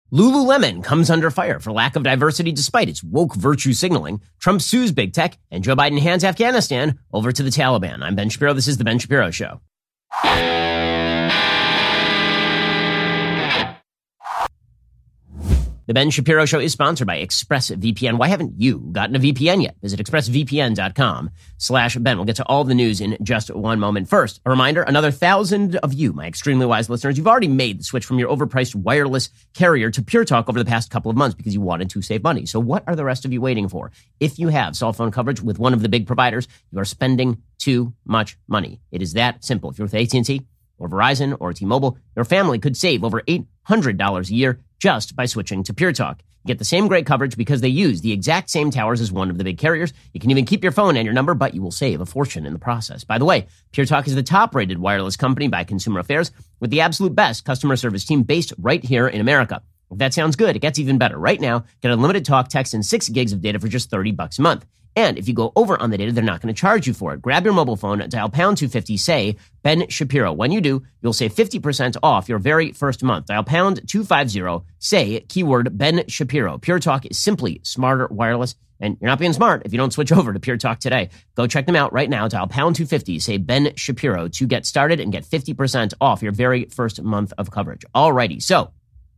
Lululemon comes under fire for lack of diversity despite its woke virtue signaling. Trump sues big tech, and Joe Biden hands Afghanistan over to the Taliban. I'm Ben Shapiro. This is The Ben Shapiro Show. The Ben Shapiro Show is sponsored by ExpressVPN. Why haven't you gotten a VPN yet? Visit expressvpn.com/Ben. We'll get to all the news in just one moment. First, a reminder, another 1,000 of you, my extremely wise listeners, you've already made the switch from your overpriced wireless carrier to Pure Talk over the past couple of months because you wanted to save money. So what are the rest of you waiting for? If you have cell phone coverage with one of the big providers, you are spending too much money. It is that simple. If you're with AT&T or Verizon or T-Mobile, your family could save over $800 a year just by switching to Pure Talk. You get the same great coverage because they use the exact same towers as one of the big carriers. You can even keep your phone and your number, but you will save a fortune in the process. By the way, Pure Talk is the top-rated wireless company by Consumer Affairs with the absolute best customer service team based right here in America. If that sounds good, it gets even better. Right now, get unlimited talk, text, and 6 gigs of data for just $30 a month. And if you go over on the data, they're not going to charge you for it. Grab your mobile phone, dial pound 250, say Ben Shapiro. When you do, you'll save 50% off your very first month. Dial pound 250, say keyword Ben Shapiro. Pure Talk is simply smarter wireless, and you're not being smart if you don't switch over to Pure Talk today. Go check them out right now. Dial pound 250, say Ben Shapiro to get started and get 50% off your very first month of coverage. Alrighty, so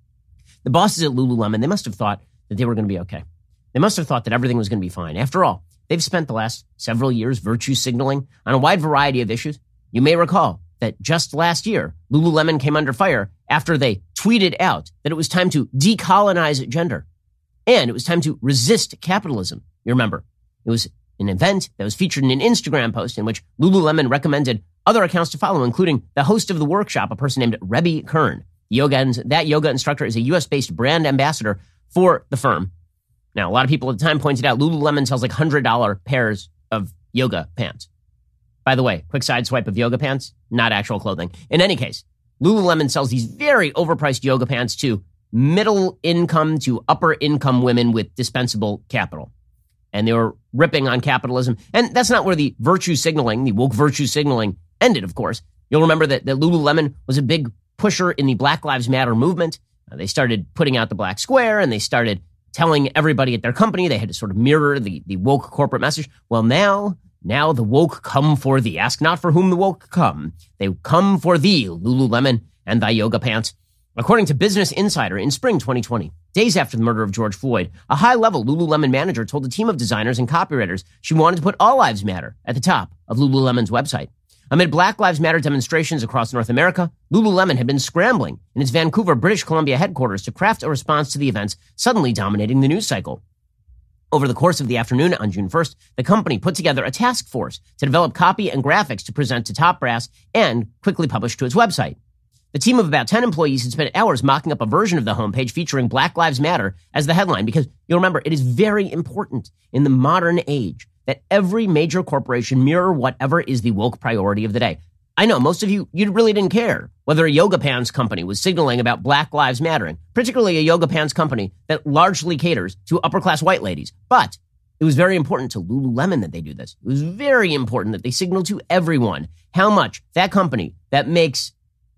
the bosses at Lululemon, they must have thought that they were going to be okay. They must have thought that everything was going to be fine. After all, they've spent the last several years virtue signaling on a wide variety of issues. You may recall that just last year, Lululemon came under fire after they tweeted out that it was time to decolonize gender and it was time to resist capitalism. You remember, it was an event that was featured in an Instagram post in which Lululemon recommended other accounts to follow, including the host of the workshop, a person named Rebbe Kern. That yoga instructor is a U.S.-based brand ambassador for the firm. Now, a lot of people at the time pointed out Lululemon sells like $100 pairs of yoga pants. By the way, quick side swipe of yoga pants, not actual clothing. In any case, Lululemon sells these very overpriced yoga pants to middle income to upper income women with dispensable capital. And they were ripping on capitalism. And that's not where the virtue signaling, the woke virtue signaling ended, of course. You'll remember that Lululemon was a big pusher in the Black Lives Matter movement. They started putting out the black square and they started telling everybody at their company they had to sort of mirror the woke corporate message. Well, now the woke come for thee. Ask not for whom the woke come. They come for thee, Lululemon, and thy yoga pants. According to Business Insider, in spring 2020, days after the murder of George Floyd, a high-level Lululemon manager told a team of designers and copywriters she wanted to put All Lives Matter at the top of Lululemon's website. Amid Black Lives Matter demonstrations across North America, Lululemon had been scrambling in its Vancouver, British Columbia headquarters to craft a response to the events suddenly dominating the news cycle. Over the course of the afternoon on June 1st, the company put together a task force to develop copy and graphics to present to top brass and quickly publish to its website. The team of about 10 employees had spent hours mocking up a version of the homepage featuring Black Lives Matter as the headline because, you'll remember, it is very important in the modern age that every major corporation mirror whatever is the woke priority of the day. I know most of you really didn't care whether a yoga pants company was signaling about Black Lives Mattering, particularly a yoga pants company that largely caters to upper-class white ladies. But it was very important to Lululemon that they do this. It was very important that they signal to everyone how much that company that makes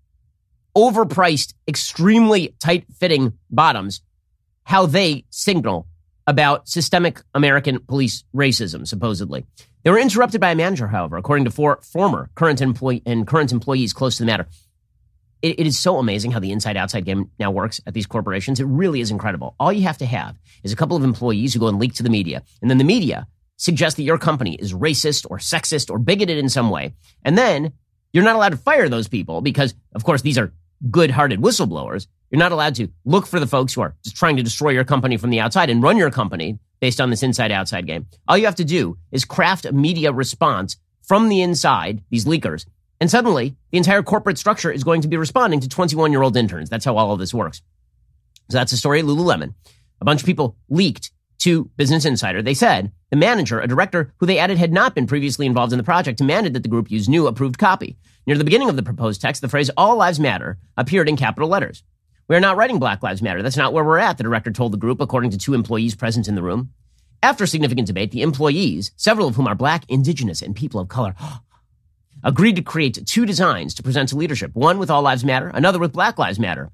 overpriced, extremely tight-fitting bottoms, how they signal about systemic American police racism, supposedly. They were interrupted by a manager, however, according to 4 former current employees close to the matter. It is so amazing how the inside-outside game now works at these corporations. It really is incredible. All you have to have is a couple of employees who go and leak to the media, and then the media suggests that your company is racist or sexist or bigoted in some way, and then you're not allowed to fire those people because, of course, these are good-hearted whistleblowers. You're not allowed to look for the folks who are just trying to destroy your company from the outside and run your company based on this inside-outside game. All you have to do is craft a media response from the inside, these leakers, and suddenly the entire corporate structure is going to be responding to 21-year-old interns. That's how all of this works. So that's the story of Lululemon. A bunch of people leaked to Business Insider. They said the manager, a director who they added had not been previously involved in the project, demanded that the group use new approved copy. Near the beginning of the proposed text, the phrase "All Lives Matter" appeared in capital letters. "We are not writing Black Lives Matter. That's not where we're at," the director told the group, according to 2 employees present in the room. After significant debate, the employees, several of whom are Black, Indigenous, and people of color, agreed to create 2 designs to present to leadership, one with All Lives Matter, another with Black Lives Matter.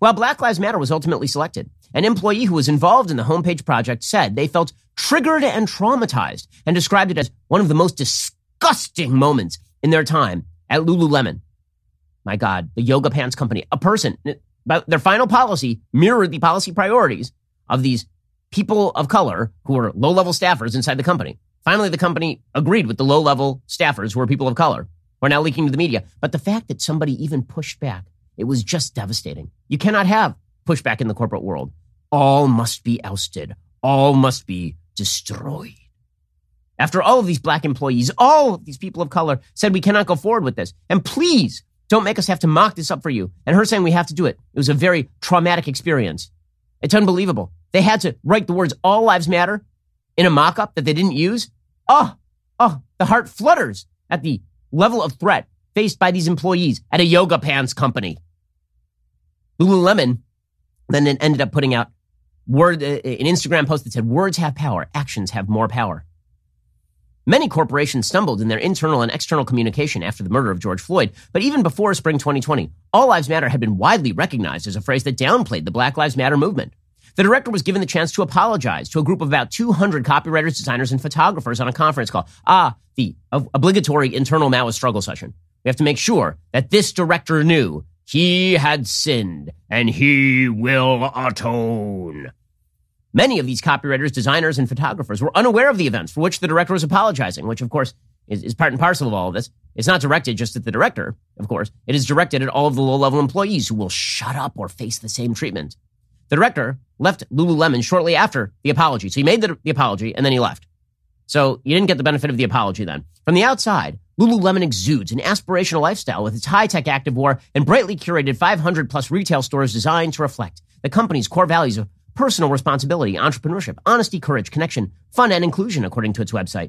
While Black Lives Matter was ultimately selected, an employee who was involved in the homepage project said they felt triggered and traumatized and described it as one of the most disgusting moments in their time at Lululemon. My God, the yoga pants company, a person, but their final policy mirrored the policy priorities of these people of color who were low-level staffers inside the company. Finally, the company agreed with the low-level staffers who were people of color, who are now leaking to the media. But the fact that somebody even pushed back, it was just devastating. You cannot have pushback in the corporate world. All must be ousted. All must be destroyed. After all of these black employees, all of these people of color said we cannot go forward with this. And please don't make us have to mock this up for you. And her saying we have to do it. It was a very traumatic experience. It's unbelievable. They had to write the words "All Lives Matter" in a mock-up that they didn't use. The heart flutters at the level of threat faced by these employees at a yoga pants company. Lululemon then ended up putting out an Instagram post that said, "Words have power, actions have more power." Many corporations stumbled in their internal and external communication after the murder of George Floyd, but even before spring 2020, All Lives Matter had been widely recognized as a phrase that downplayed the Black Lives Matter movement. The director was given the chance to apologize to a group of about 200 copywriters, designers, and photographers on a conference call. The obligatory internal Maoist struggle session. We have to make sure that this director knew he had sinned and he will atone. Many of these copywriters, designers, and photographers were unaware of the events for which the director was apologizing, which, of course, is part and parcel of all of this. It's not directed just at the director, of course. It is directed at all of the low-level employees who will shut up or face the same treatment. The director left Lululemon shortly after the apology. So he made the apology, and then he left. So you didn't get the benefit of the apology then. From the outside, Lululemon exudes an aspirational lifestyle with its high-tech activewear and brightly curated 500-plus retail stores designed to reflect the company's core values of personal responsibility, entrepreneurship, honesty, courage, connection, fun, and inclusion, according to its website.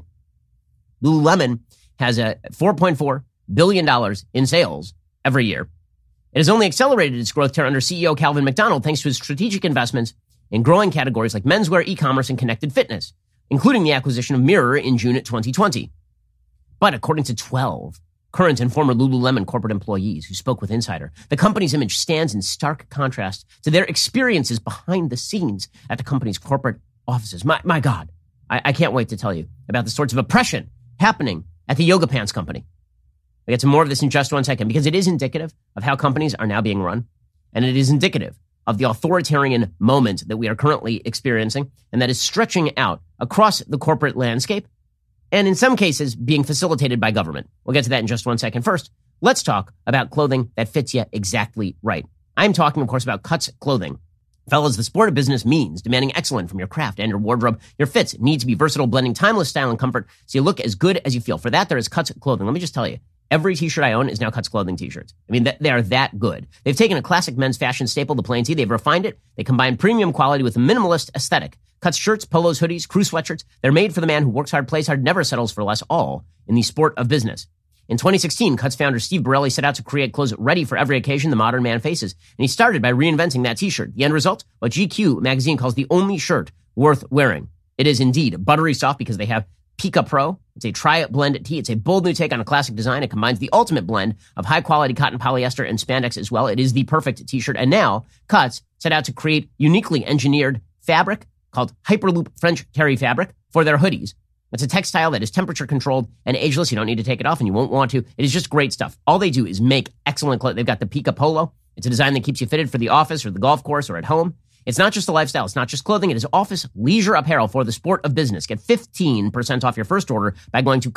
Lululemon has a $4.4 billion in sales every year. It has only accelerated its growth under CEO Calvin McDonald thanks to his strategic investments in growing categories like menswear, e-commerce, and connected fitness, including the acquisition of Mirror in June 2020. But according to 12 current and former Lululemon corporate employees who spoke with Insider, the company's image stands in stark contrast to their experiences behind the scenes at the company's corporate offices. My God, I can't wait to tell you about the sorts of oppression happening at the yoga pants company. We'll get to more of this in just one second because it is indicative of how companies are now being run, and it is indicative of the authoritarian moment that we are currently experiencing and that is stretching out across the corporate landscape and in some cases being facilitated by government. We'll get to that in just one second. First, let's talk about clothing that fits you exactly right. I'm talking, of course, about Cuts Clothing. Fellas, the sport of business means demanding excellence from your craft and your wardrobe. Your fits need to be versatile, blending timeless style and comfort so you look as good as you feel. For that, there is Cuts Clothing. Let me just tell you, every t-shirt I own is now Cuts Clothing t-shirts. I mean, they are that good. They've taken a classic men's fashion staple, the plain tee. They've refined it. They combine premium quality with a minimalist aesthetic. Cuts shirts, polos, hoodies, crew sweatshirts. They're made for the man who works hard, plays hard, never settles for less, all in the sport of business. In 2016, Cuts founder Steve Borelli set out to create clothes ready for every occasion the modern man faces. And he started by reinventing that t-shirt. The end result? What GQ magazine calls the only shirt worth wearing. It is indeed buttery soft because they have Pika Pro. It's a tri-blend tee. It's a bold new take on a classic design. It combines the ultimate blend of high-quality cotton, polyester, and spandex as well. It is the perfect t-shirt. And now, Cuts set out to create uniquely engineered fabric called Hyperloop French terry fabric for their hoodies. It's a textile that is temperature controlled and ageless. You don't need to take it off and you won't want to. It is just great stuff. All they do is make excellent clothes. They've got the Pika Polo. It's a design that keeps you fitted for the office or the golf course or at home. It's not just a lifestyle. It's not just clothing. It is office leisure apparel for the sport of business. Get 15% off your first order by going to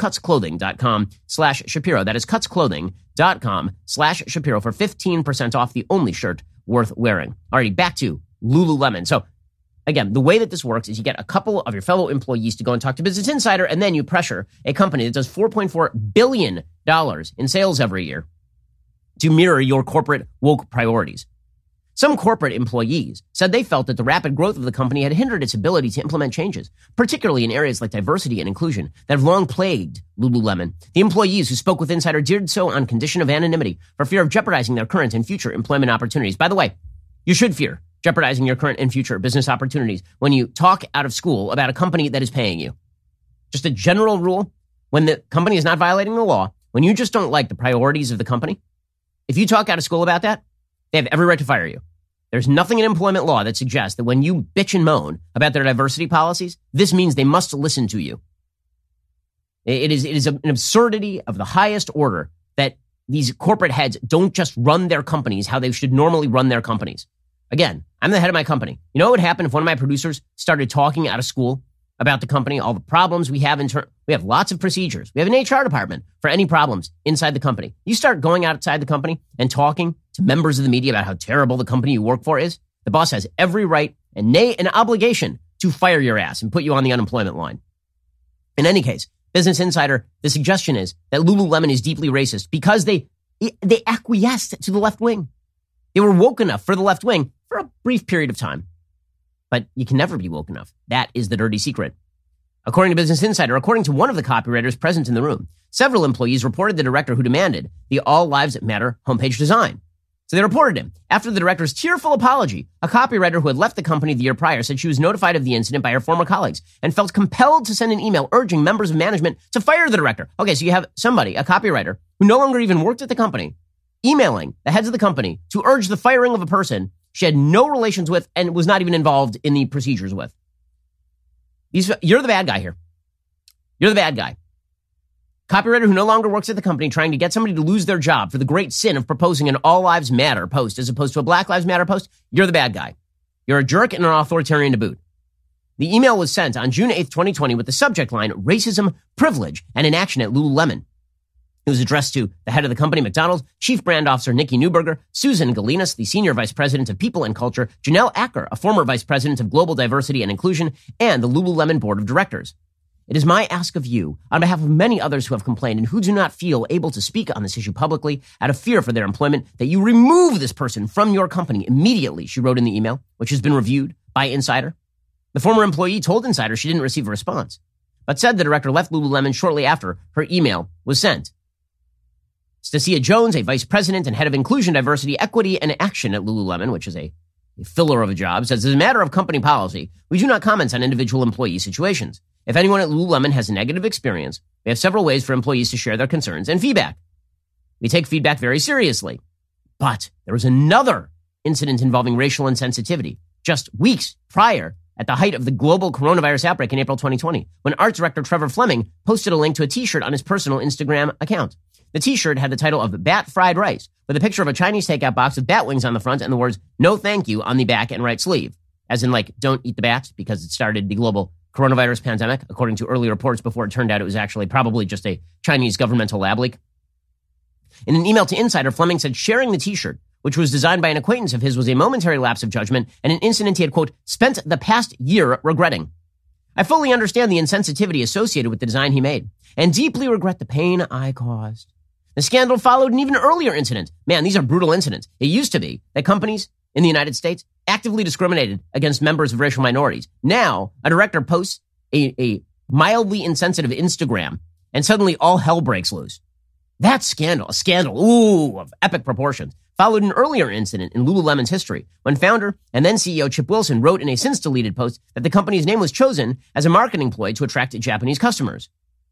cutsclothing.com/Shapiro. That is cutsclothing.com/Shapiro for 15% off the only shirt worth wearing. Alrighty, back to Lululemon. So again, the way that this works is you get a couple of your fellow employees to go and talk to Business Insider, and then you pressure a company that does $4.4 billion in sales every year to mirror your corporate woke priorities. Some corporate employees said they felt that the rapid growth of the company had hindered its ability to implement changes, particularly in areas like diversity and inclusion that have long plagued Lululemon. The employees who spoke with Insider did so on condition of anonymity for fear of jeopardizing their current and future employment opportunities. By the way, you should fear jeopardizing your current and future business opportunities when you talk out of school about a company that is paying you. Just a general rule, when the company is not violating the law, when you just don't like the priorities of the company, if you talk out of school about that, they have every right to fire you. There's nothing in employment law that suggests that when you bitch and moan about their diversity policies, this means they must listen to you. It is an absurdity of the highest order that these corporate heads don't just run their companies how they should normally run their companies. Again, I'm the head of my company. You know what would happen if one of my producers started talking out of school about the company, all the problems we have we have lots of procedures. We have an HR department for any problems inside the company. You start going outside the company and talking to members of the media about how terrible the company you work for is, the boss has every right and nay, an obligation to fire your ass and put you on the unemployment line. In any case, Business Insider, the suggestion is that Lululemon is deeply racist because they acquiesced to the left wing. They were woke enough for the left wing for a brief period of time. But you can never be woke enough. That is the dirty secret. According to Business Insider, according to one of the copywriters present in the room, several employees reported the director who demanded the All Lives Matter homepage design. So they reported him. After the director's tearful apology, a copywriter who had left the company the year prior said she was notified of the incident by her former colleagues and felt compelled to send an email urging members of management to fire the director. Okay, so you have somebody, a copywriter, who no longer even worked at the company, emailing the heads of the company to urge the firing of a person she had no relations with and was not even involved in the procedures with. You're the bad guy here. You're the bad guy. Copywriter who no longer works at the company trying to get somebody to lose their job for the great sin of proposing an All Lives Matter post as opposed to a Black Lives Matter post. You're the bad guy. You're a jerk and an authoritarian to boot. The email was sent on June 8th, 2020 with the subject line, racism, privilege, and inaction at Lululemon. It was addressed to the head of the company, McDonald's, Chief Brand Officer Nikki Newberger, Susan Galinas, the Senior Vice President of People and Culture, Janelle Acker, a former Vice President of Global Diversity and Inclusion, and the Lululemon Board of Directors. It is my ask of you, on behalf of many others who have complained and who do not feel able to speak on this issue publicly out of fear for their employment, that you remove this person from your company immediately, she wrote in the email, which has been reviewed by Insider. The former employee told Insider she didn't receive a response, but said the director left Lululemon shortly after her email was sent. Stacia Jones, a vice president and head of inclusion, diversity, equity, and action at Lululemon, which is a filler of a job, says, as a matter of company policy, we do not comment on individual employee situations. If anyone at Lululemon has a negative experience, we have several ways for employees to share their concerns and feedback. We take feedback very seriously. But there was another incident involving racial insensitivity just weeks prior, at the height of the global coronavirus outbreak in April 2020, when art director Trevor Fleming posted a link to a t-shirt on his personal Instagram account. The t-shirt had the title of Bat Fried Rice, with a picture of a Chinese takeout box with bat wings on the front and the words, no thank you, on the back and right sleeve. As in, like, don't eat the bats, because it started the global coronavirus pandemic, according to early reports before it turned out it was actually probably just a Chinese governmental lab leak. In an email to Insider, Fleming said sharing the t-shirt, which was designed by an acquaintance of his, was a momentary lapse of judgment and an incident he had, quote, spent the past year regretting. I fully understand the insensitivity associated with the design he made and deeply regret the pain I caused. The scandal followed an even earlier incident. Man, these are brutal incidents. It used to be that companies in the United States actively discriminated against members of racial minorities. Now, a director posts a mildly insensitive Instagram, and suddenly all hell breaks loose. That scandal, a scandal, of epic proportions, followed an earlier incident in Lululemon's history when founder and then CEO Chip Wilson wrote in a since-deleted post that the company's name was chosen as a marketing ploy to attract Japanese customers.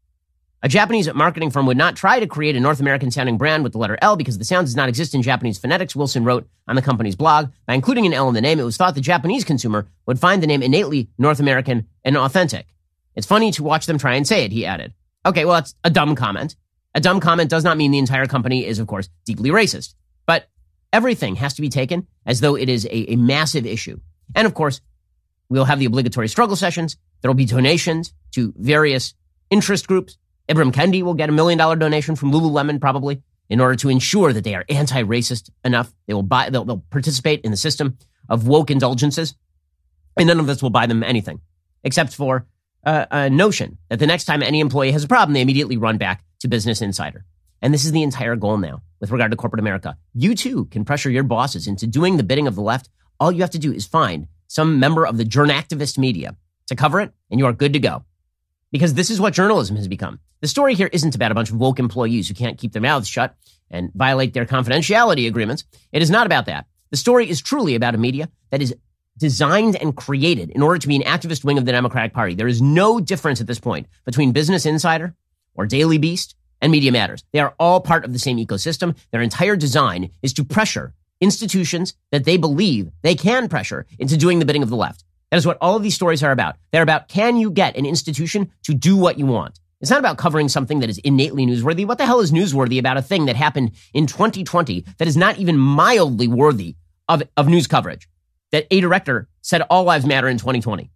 A Japanese marketing firm would not try to create a North American-sounding brand with the letter L because the sound does not exist in Japanese phonetics, Wilson wrote on the company's blog. By including an L in the name, it was thought the Japanese consumer would find the name innately North American and authentic. It's funny to watch them try and say it, he added. Okay, well, that's a dumb comment. A dumb comment does not mean the entire company is, of course, deeply racist. But everything has to be taken as though it is a massive issue. And, of course, we'll have the obligatory struggle sessions. There will be donations to various interest groups. Ibram Kendi will get $1 million donation from Lululemon probably in order to ensure that they are anti-racist enough. They'll participate in the system of woke indulgences, and none of this will buy them anything except for a notion that the next time any employee has a problem, they immediately run back to Business Insider. And this is the entire goal now with regard to corporate America. You too can pressure your bosses into doing the bidding of the left. All you have to do is find some member of the journactivist media to cover it, and you are good to go. Because this is what journalism has become. The story here isn't about a bunch of woke employees who can't keep their mouths shut and violate their confidentiality agreements. It is not about that. The story is truly about a media that is designed and created in order to be an activist wing of the Democratic Party. There is no difference at this point between Business Insider or Daily Beast and Media Matters. They are all part of the same ecosystem. Their entire design is to pressure institutions that they believe they can pressure into doing the bidding of the left. That is what all of these stories are about. They're about, can you get an institution to do what you want? It's not about covering something that is innately newsworthy. What the hell is newsworthy about a thing that happened in 2020 that is not even mildly worthy of news coverage? That a director said all lives matter in 2020.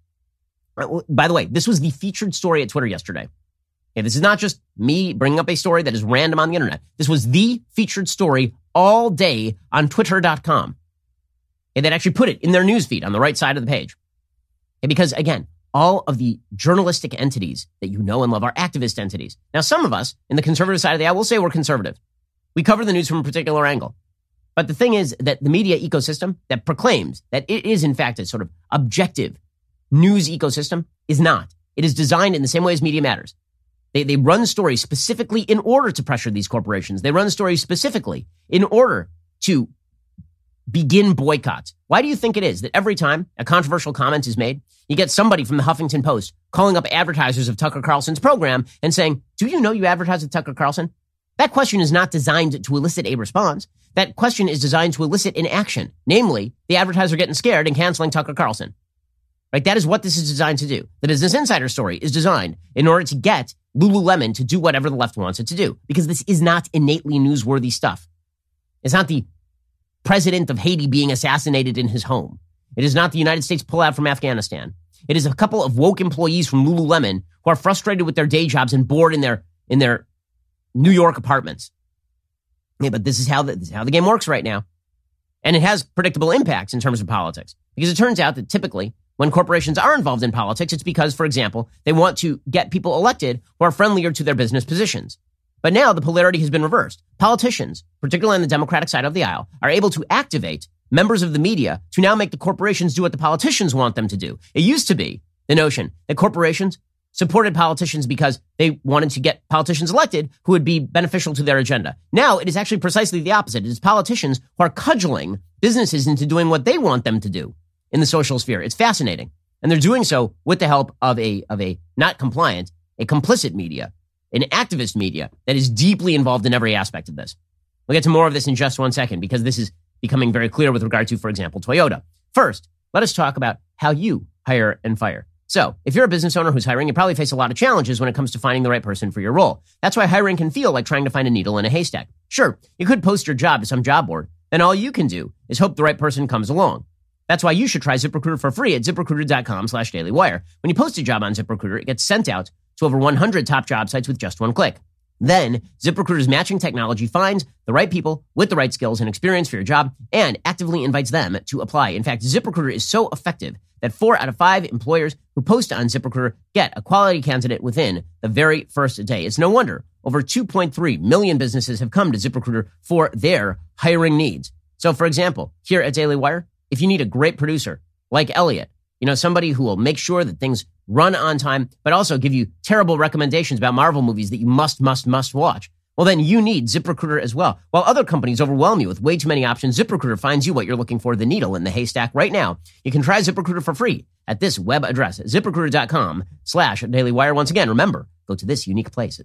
By the way, this was the featured story at Twitter yesterday. Okay, this is not just me bringing up a story that is random on the internet. This was the featured story all day on Twitter.com. And that actually put it in their newsfeed on the right side of the page. Okay, because again, all of the journalistic entities that you know and love are activist entities. Now, some of us in the conservative side of the aisle will say we're conservative. We cover the news from a particular angle. But the thing is that the media ecosystem that proclaims that it is in fact a sort of objective news ecosystem is not. It is designed in the same way as Media Matters. They run stories specifically in order to pressure these corporations. They run stories specifically in order to begin boycotts. Why do you think it is that every time a controversial comment is made, you get somebody from the Huffington Post calling up advertisers of Tucker Carlson's program and saying, do you know you advertise with Tucker Carlson? That question is not designed to elicit a response. That question is designed to elicit an action, namely the advertiser getting scared and canceling Tucker Carlson. Right? That is what this is designed to do. The Business Insider story is designed in order to get Lululemon to do whatever the left wants it to do, because this is not innately newsworthy stuff. It's not the president of Haiti being assassinated in his home. It is not the United States pullout from Afghanistan. It is a couple of woke employees from Lululemon who are frustrated with their day jobs and bored in their New York apartments. Yeah, but this is how the game works right now. And it has predictable impacts in terms of politics, because it turns out that typically when corporations are involved in politics, it's because, for example, they want to get people elected who are friendlier to their business positions. But now the polarity has been reversed. Politicians, particularly on the Democratic side of the aisle, are able to activate members of the media to now make the corporations do what the politicians want them to do. It used to be the notion that corporations supported politicians because they wanted to get politicians elected who would be beneficial to their agenda. Now it is actually precisely the opposite. It is politicians who are cudgeling businesses into doing what they want them to do in the social sphere. It's fascinating. And they're doing so with the help of a not compliant, a complicit media, an activist media that is deeply involved in every aspect of this. We'll get to more of this in just 1 second, because this is becoming very clear with regard to, for example, Toyota. First, let us talk about how you hire and fire. So, if you're a business owner who's hiring, you probably face a lot of challenges when it comes to finding the right person for your role. That's why hiring can feel like trying to find a needle in a haystack. Sure, you could post your job to some job board, and all you can do is hope the right person comes along. That's why you should try ZipRecruiter for free at ZipRecruiter.com/dailywire. When you post a job on ZipRecruiter, it gets sent out to over 100 top job sites with just one click. Then, ZipRecruiter's matching technology finds the right people with the right skills and experience for your job and actively invites them to apply. In fact, ZipRecruiter is so effective that 4 out of 5 employers who post on ZipRecruiter get a quality candidate within the very first day. It's no wonder over 2.3 million businesses have come to ZipRecruiter for their hiring needs. So, for example, here at Daily Wire, if you need a great producer like Elliot, somebody who will make sure that things run on time, but also give you terrible recommendations about Marvel movies that you must watch, well, then you need ZipRecruiter as well. While other companies overwhelm you with way too many options, ZipRecruiter finds you what you're looking for, the needle in the haystack right now. You can try ZipRecruiter for free at this web address, ZipRecruiter.com/dailywire. Once again, remember, go to this unique place,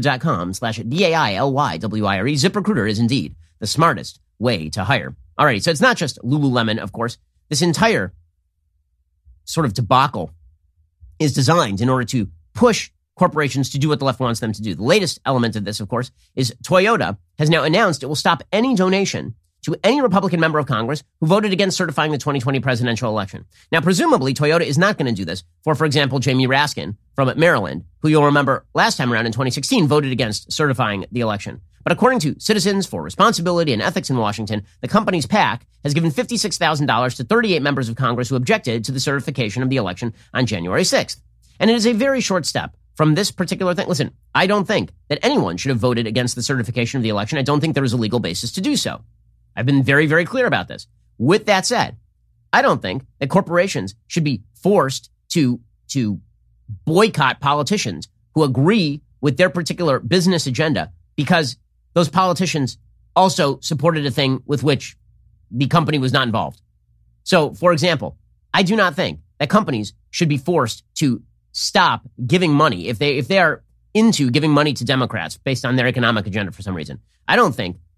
ZipRecruiter.com/DAILYWIRE. ZipRecruiter is indeed the smartest way to hire. Alrighty, so it's not just Lululemon, of course. This entire sort of debacle is designed in order to push corporations to do what the left wants them to do. The latest element of this, of course, is Toyota has now announced it will stop any donation to any Republican member of Congress who voted against certifying the 2020 presidential election. Now, presumably, Toyota is not going to do this for example, Jamie Raskin from Maryland, who you'll remember last time around in 2016 voted against certifying the election. But according to Citizens for Responsibility and Ethics in Washington, the company's PAC has given $56,000 to 38 members of Congress who objected to the certification of the election on January 6th. And it is a very short step from this particular thing. Listen, I don't think that anyone should have voted against the certification of the election. I don't think there is a legal basis to do so. I've been very, very clear about this. With that said, I don't think that corporations should be forced to boycott politicians who agree with their particular business agenda because those politicians also supported a thing with which the company was not involved. So, for example, I do not think that companies should be forced to stop giving money if they are into giving money to Democrats based on their economic agenda for some reason. I don't think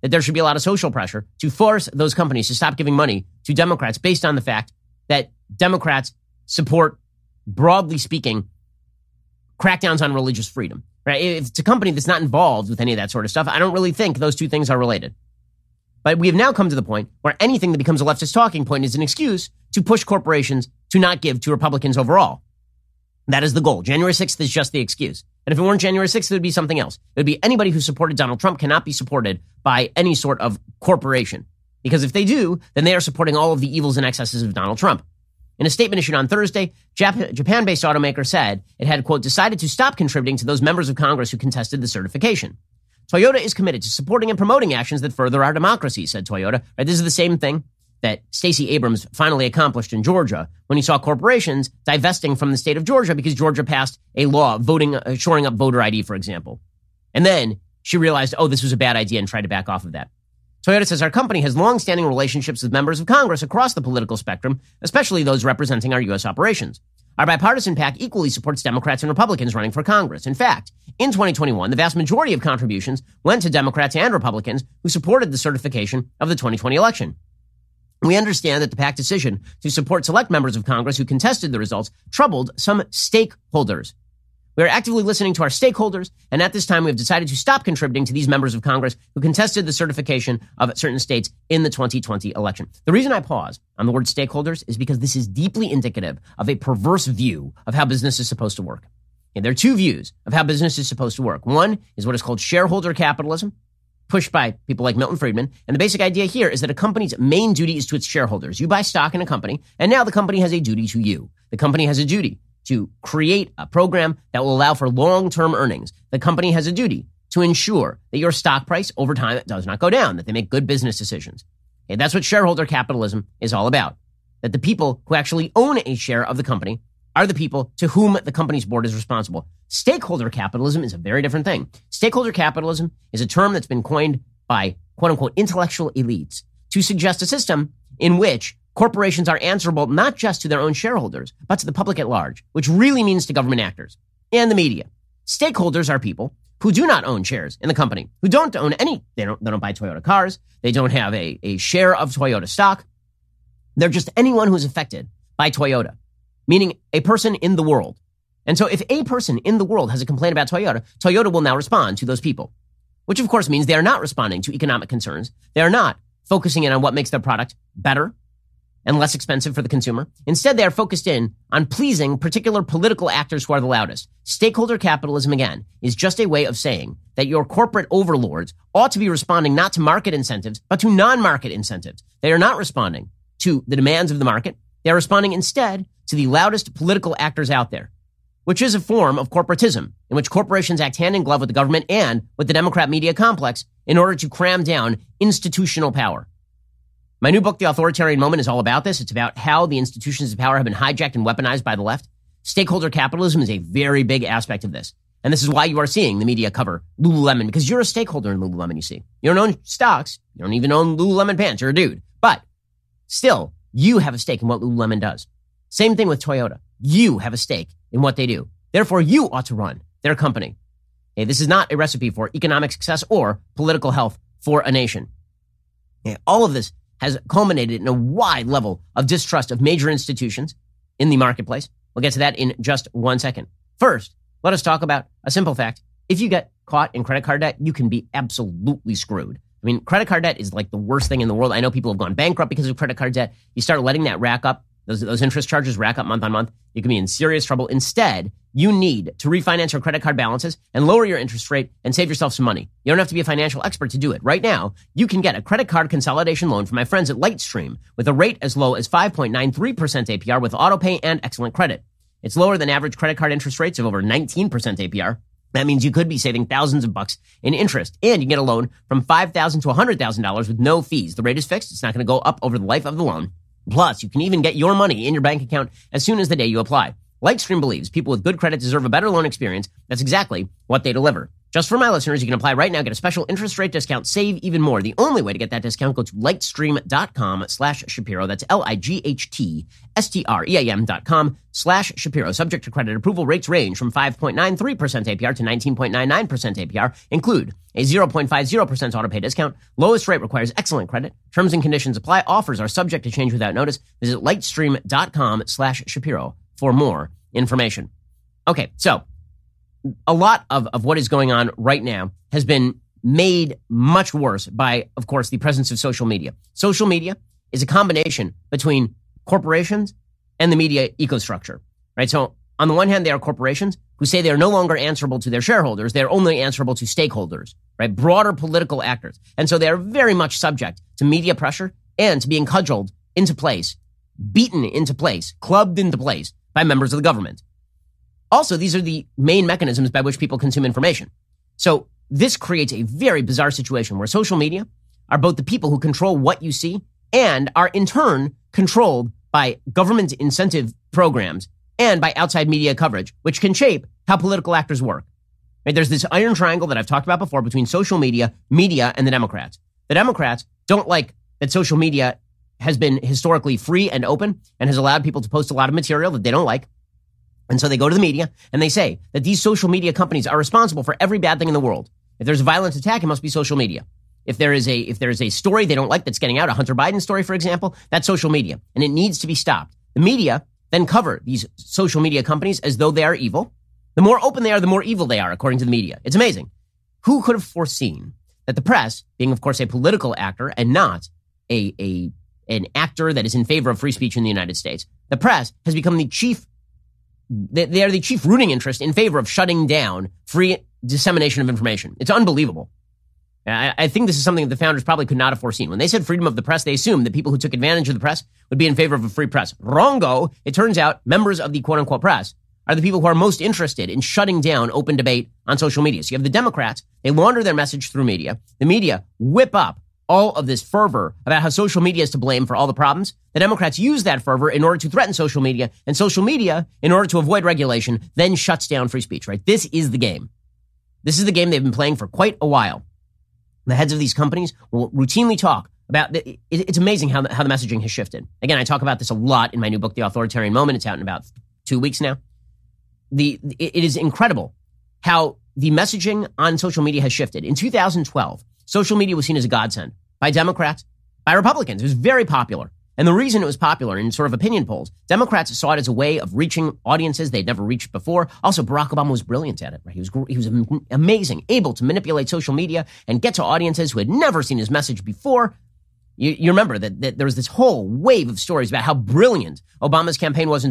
that there should be a lot of social pressure to force those companies to stop giving money to Democrats based on the fact that Democrats support, broadly speaking, crackdowns on religious freedom. Right? If it's a company that's not involved with any of that sort of stuff, I don't really think those two things are related. But we have now come to the point where anything that becomes a leftist talking point is an excuse to push corporations to not give to Republicans overall. That is the goal. January 6th is just the excuse. And if it weren't January 6th, it would be something else. It would be anybody who supported Donald Trump cannot be supported by any sort of corporation. Because if they do, then they are supporting all of the evils and excesses of Donald Trump. In a statement issued on Thursday, Japan-based automaker said it had, quote, decided to stop contributing to those members of Congress who contested the certification. Toyota is committed to supporting and promoting actions that further our democracy, said Toyota. Right, this is the same thing that Stacey Abrams finally accomplished in Georgia when he saw corporations divesting from the state of Georgia because Georgia passed a law shoring up voter ID, for example. And then she realized, oh, this was a bad idea and tried to back off of that. Toyota says our company has long-standing relationships with members of Congress across the political spectrum, especially those representing our U.S. operations. Our bipartisan PAC equally supports Democrats and Republicans running for Congress. In fact, in 2021, the vast majority of contributions went to Democrats and Republicans who supported the certification of the 2020 election. We understand that the PAC decision to support select members of Congress who contested the results troubled some stakeholders. We are actively listening to our stakeholders, and at this time we have decided to stop contributing to these members of Congress who contested the certification of certain states in the 2020 election. The reason I pause on the word stakeholders is because this is deeply indicative of a perverse view of how business is supposed to work. And there are two views of how business is supposed to work. One is what is called shareholder capitalism, pushed by people like Milton Friedman. And the basic idea here is that a company's main duty is to its shareholders. You buy stock in a company, and now the company has a duty to you. The company has a duty to create a program that will allow for long-term earnings. The company has a duty to ensure that your stock price over time does not go down, that they make good business decisions. Okay, that's what shareholder capitalism is all about. That the people who actually own a share of the company are the people to whom the company's board is responsible. Stakeholder capitalism is a very different thing. Stakeholder capitalism is a term that's been coined by quote-unquote intellectual elites to suggest a system in which corporations are answerable not just to their own shareholders, but to the public at large, which really means to government actors and the media. Stakeholders are people who do not own shares in the company, who don't own any, they don't buy Toyota cars, they don't have a share of Toyota stock. They're just anyone who's affected by Toyota, meaning a person in the world. And so if a person in the world has a complaint about Toyota, Toyota will now respond to those people, which of course means they are not responding to economic concerns. They are not focusing in on what makes their product better and less expensive for the consumer. Instead, they are focused in on pleasing particular political actors who are the loudest. Stakeholder capitalism, again, is just a way of saying that your corporate overlords ought to be responding not to market incentives, but to non-market incentives. They are not responding to the demands of the market. They are responding instead to the loudest political actors out there, which is a form of corporatism in which corporations act hand in glove with the government and with the Democrat media complex in order to cram down institutional power. My new book, The Authoritarian Moment, is all about this. It's about how the institutions of power have been hijacked and weaponized by the left. Stakeholder capitalism is a very big aspect of this. And this is why you are seeing the media cover Lululemon, because you're a stakeholder in Lululemon, you see. You don't own stocks. You don't even own Lululemon pants. You're a dude. But still, you have a stake in what Lululemon does. Same thing with Toyota. You have a stake in what they do. Therefore, you ought to run their company. Okay, this is not a recipe for economic success or political health for a nation. Okay, all of this has culminated in a wide level of distrust of major institutions in the marketplace. We'll get to that in just 1 second. First, let us talk about a simple fact. If you get caught in credit card debt, you can be absolutely screwed. I mean, credit card debt is like the worst thing in the world. I know people have gone bankrupt because of credit card debt. You start letting that rack up, those interest charges rack up month on month, you can be in serious trouble. Instead, you need to refinance your credit card balances and lower your interest rate and save yourself some money. You don't have to be a financial expert to do it. Right now, you can get a credit card consolidation loan from my friends at Lightstream with a rate as low as 5.93% APR with autopay and excellent credit. It's lower than average credit card interest rates of over 19% APR. That means you could be saving thousands of bucks in interest, and you can get a loan from $5,000 to $100,000 with no fees. The rate is fixed. It's not going to go up over the life of the loan. Plus, you can even get your money in your bank account as soon as the day you apply. Lightstream believes people with good credit deserve a better loan experience. That's exactly what they deliver. Just for my listeners, you can apply right now, get a special interest rate discount, save even more. The only way to get that discount, go to lightstream.com/Shapiro. That's LIGHTSTREAM.com/Shapiro. Subject to credit approval. Rates range from 5.93% APR to 19.99% APR. Include a 0.50% auto pay discount. Lowest rate requires excellent credit. Terms and conditions apply. Offers are subject to change without notice. Visit lightstream.com/Shapiro for more information. Okay, so a lot of what is going on right now has been made much worse by, of course, the presence of social media. Social media is a combination between corporations and the media ecostructure, right? So on the one hand, they are corporations who say they are no longer answerable to their shareholders. They're only answerable to stakeholders, right? Broader political actors. And so they are very much subject to media pressure and to being cudgeled into place, beaten into place, clubbed into place by members of the government. Also, these are the main mechanisms by which people consume information. So this creates a very bizarre situation where social media are both the people who control what you see and are in turn controlled by government incentive programs and by outside media coverage, which can shape how political actors work. Right? There's this iron triangle that I've talked about before between social media, and the Democrats. The Democrats don't like that social media has been historically free and open and has allowed people to post a lot of material that they don't like. And so they go to the media and they say that these social media companies are responsible for every bad thing in the world. If there's a violent attack, it must be social media. If there is a story they don't like that's getting out, a Hunter Biden story, for example, that's social media, and it needs to be stopped. The media then cover these social media companies as though they are evil. The more open they are, the more evil they are, according to the media. It's amazing. Who could have foreseen that the press, being, of course, a political actor and not an actor that is in favor of free speech in the United States, the press has become they are the chief rooting interest in favor of shutting down free dissemination of information. It's unbelievable. I think this is something that the founders probably could not have foreseen. When they said freedom of the press, they assumed that people who took advantage of the press would be in favor of a free press. Wrongo. It turns out members of the quote-unquote press are the people who are most interested in shutting down open debate on social media. So you have the Democrats. They launder their message through media. The media whip up all of this fervor about how social media is to blame for all the problems. The Democrats use that fervor in order to threaten social media, and social media, in order to avoid regulation, then shuts down free speech, right? This is the game. This is the game they've been playing for quite a while. The heads of these companies will routinely talk about, it's amazing how the messaging has shifted. Again, I talk about this a lot in my new book, The Authoritarian Moment. It's out in about 2 weeks now. It is incredible how the messaging on social media has shifted. In 2012, social media was seen as a godsend by Democrats, by Republicans. It was very popular. And the reason it was popular in sort of opinion polls, Democrats saw it as a way of reaching audiences they'd never reached before. Also, Barack Obama was brilliant at it. Right? He was amazing, able to manipulate social media and get to audiences who had never seen his message before. You remember that there was this whole wave of stories about how brilliant Obama's campaign was in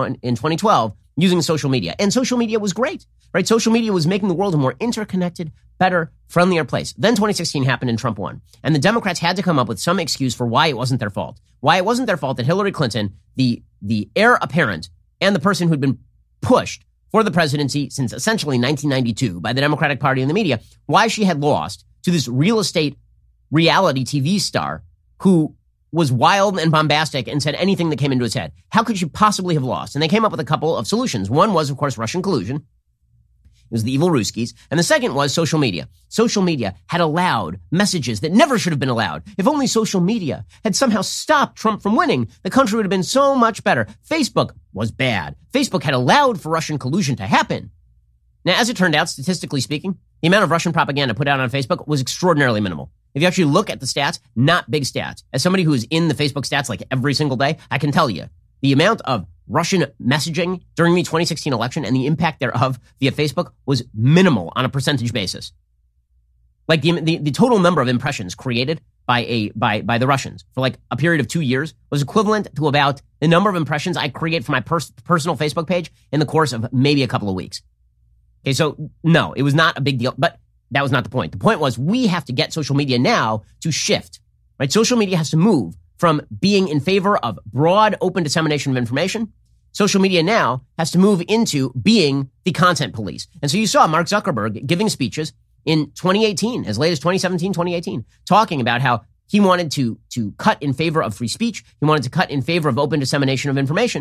2012 using social media. And social media was great, right? Social media was making the world a more interconnected, better, friendlier place. Then 2016 happened and Trump won. And the Democrats had to come up with some excuse for why it wasn't their fault. Why it wasn't their fault that Hillary Clinton, the heir apparent and the person who'd been pushed for the presidency since essentially 1992 by the Democratic Party and the media, why she had lost to this real estate reality TV star who was wild and bombastic and said anything that came into his head. How could she possibly have lost? And they came up with a couple of solutions. One was, of course, Russian collusion. It was the evil Ruskies. And the second was social media. Social media had allowed messages that never should have been allowed. If only social media had somehow stopped Trump from winning, the country would have been so much better. Facebook was bad. Facebook had allowed for Russian collusion to happen. Now, as it turned out, statistically speaking, the amount of Russian propaganda put out on Facebook was extraordinarily minimal. If you actually look at the stats, not big stats. As somebody who is in the Facebook stats like every single day, I can tell you the amount of Russian messaging during the 2016 election and the impact thereof via Facebook was minimal on a percentage basis. Like the total number of impressions created by the Russians for like a period of 2 years was equivalent to about the number of impressions I create for my personal Facebook page in the course of maybe a couple of weeks. Okay, so no, it was not a big deal, but that was not the point. The point was we have to get social media now to shift, right? Social media has to move from being in favor of broad, open dissemination of information. Social media now has to move into being the content police. And so you saw Mark Zuckerberg giving speeches in 2018, as late as 2017, 2018, talking about how he wanted to cut in favor of free speech. He wanted to cut in favor of open dissemination of information.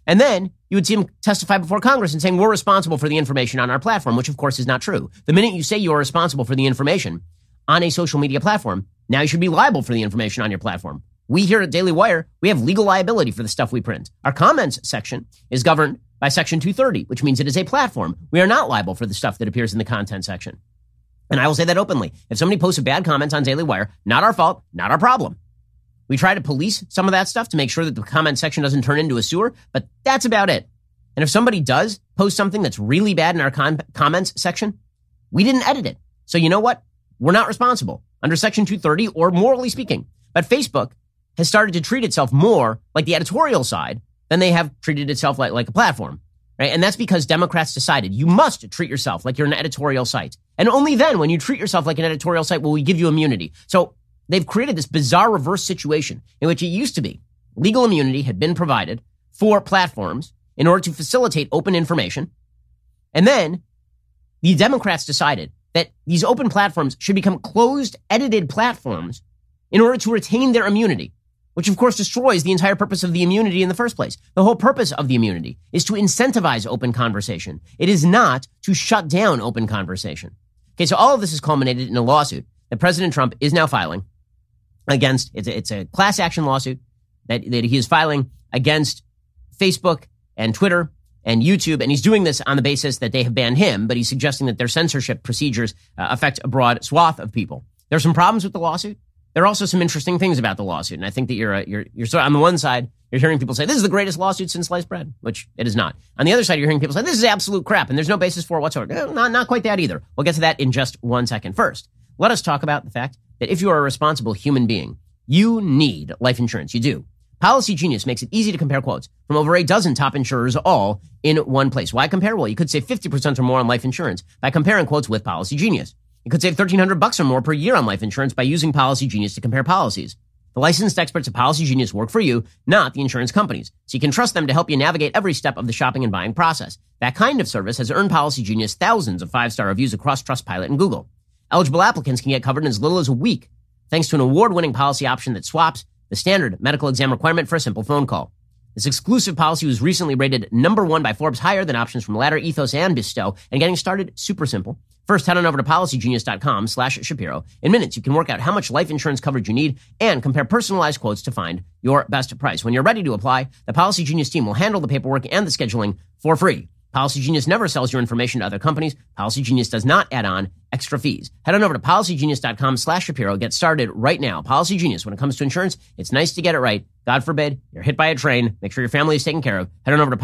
And then you would see him testify before Congress and saying, we're responsible for the information on our platform, which of course is not true. The minute you say you are responsible for the information on a social media platform, now you should be liable for the information on your platform. We here at Daily Wire, we have legal liability for the stuff we print. Our comments section is governed by Section 230, which means it is a platform. We are not liable for the stuff that appears in the content section. And I will say that openly. If somebody posts a bad comment on Daily Wire, not our fault, not our problem. We try to police some of that stuff to make sure that the comment section doesn't turn into a sewer, but that's about it. And if somebody does post something that's really bad in our comments section, we didn't edit it. So you know what? We're not responsible under Section 230 or morally speaking. But Facebook has started to treat itself more like the editorial side than they have treated itself like a platform. Right? And that's because Democrats decided you must treat yourself like you're an editorial site. And only then, when you treat yourself like an editorial site, will we give you immunity. So they've created this bizarre reverse situation in which it used to be legal immunity had been provided for platforms in order to facilitate open information. And then the Democrats decided that these open platforms should become closed, edited platforms in order to retain their immunity, which of course destroys the entire purpose of the immunity in the first place. The whole purpose of the immunity is to incentivize open conversation. It is not to shut down open conversation. Okay, so all of this is culminated in a lawsuit that President Trump is now filing against, it's a class action lawsuit that he is filing against Facebook and Twitter and YouTube, and he's doing this on the basis that they have banned him, but he's suggesting that their censorship procedures affect a broad swath of people. There are some problems with the lawsuit. There are also some interesting things about the lawsuit, and I think that you're so on the one side, you're hearing people say, this is the greatest lawsuit since sliced bread, which it is not. On the other side, you're hearing people say, this is absolute crap, and there's no basis for it whatsoever. Not quite that either. We'll get to that in just 1 second. First, let us talk about the fact that if you are a responsible human being, you need life insurance. You do. Policy Genius makes it easy to compare quotes from over a dozen top insurers all in one place. Why compare? Well, you could save 50% or more on life insurance by comparing quotes with Policy Genius. You could save $1,300 or more per year on life insurance by using Policy Genius to compare policies. The licensed experts at Policy Genius work for you, not the insurance companies, so you can trust them to help you navigate every step of the shopping and buying process. That kind of service has earned Policy Genius thousands of 5-star reviews across Trustpilot and Google. Eligible applicants can get covered in as little as a week, thanks to an award-winning policy option that swaps the standard medical exam requirement for a simple phone call. This exclusive policy was recently rated #1 by Forbes, higher than options from Ladder, Ethos, and Bestow, and getting started super simple. First, head on over to policygenius.com/Shapiro. In minutes, you can work out how much life insurance coverage you need and compare personalized quotes to find your best price. When you're ready to apply, the Policy Genius team will handle the paperwork and the scheduling for free. Policy Genius never sells your information to other companies. Policy Genius does not add on extra fees. Head on over to policygenius.com/Shapiro. Get started right now. Policy Genius, when it comes to insurance, it's nice to get it right. God forbid you're hit by a train. Make sure your family is taken care of. Head on over to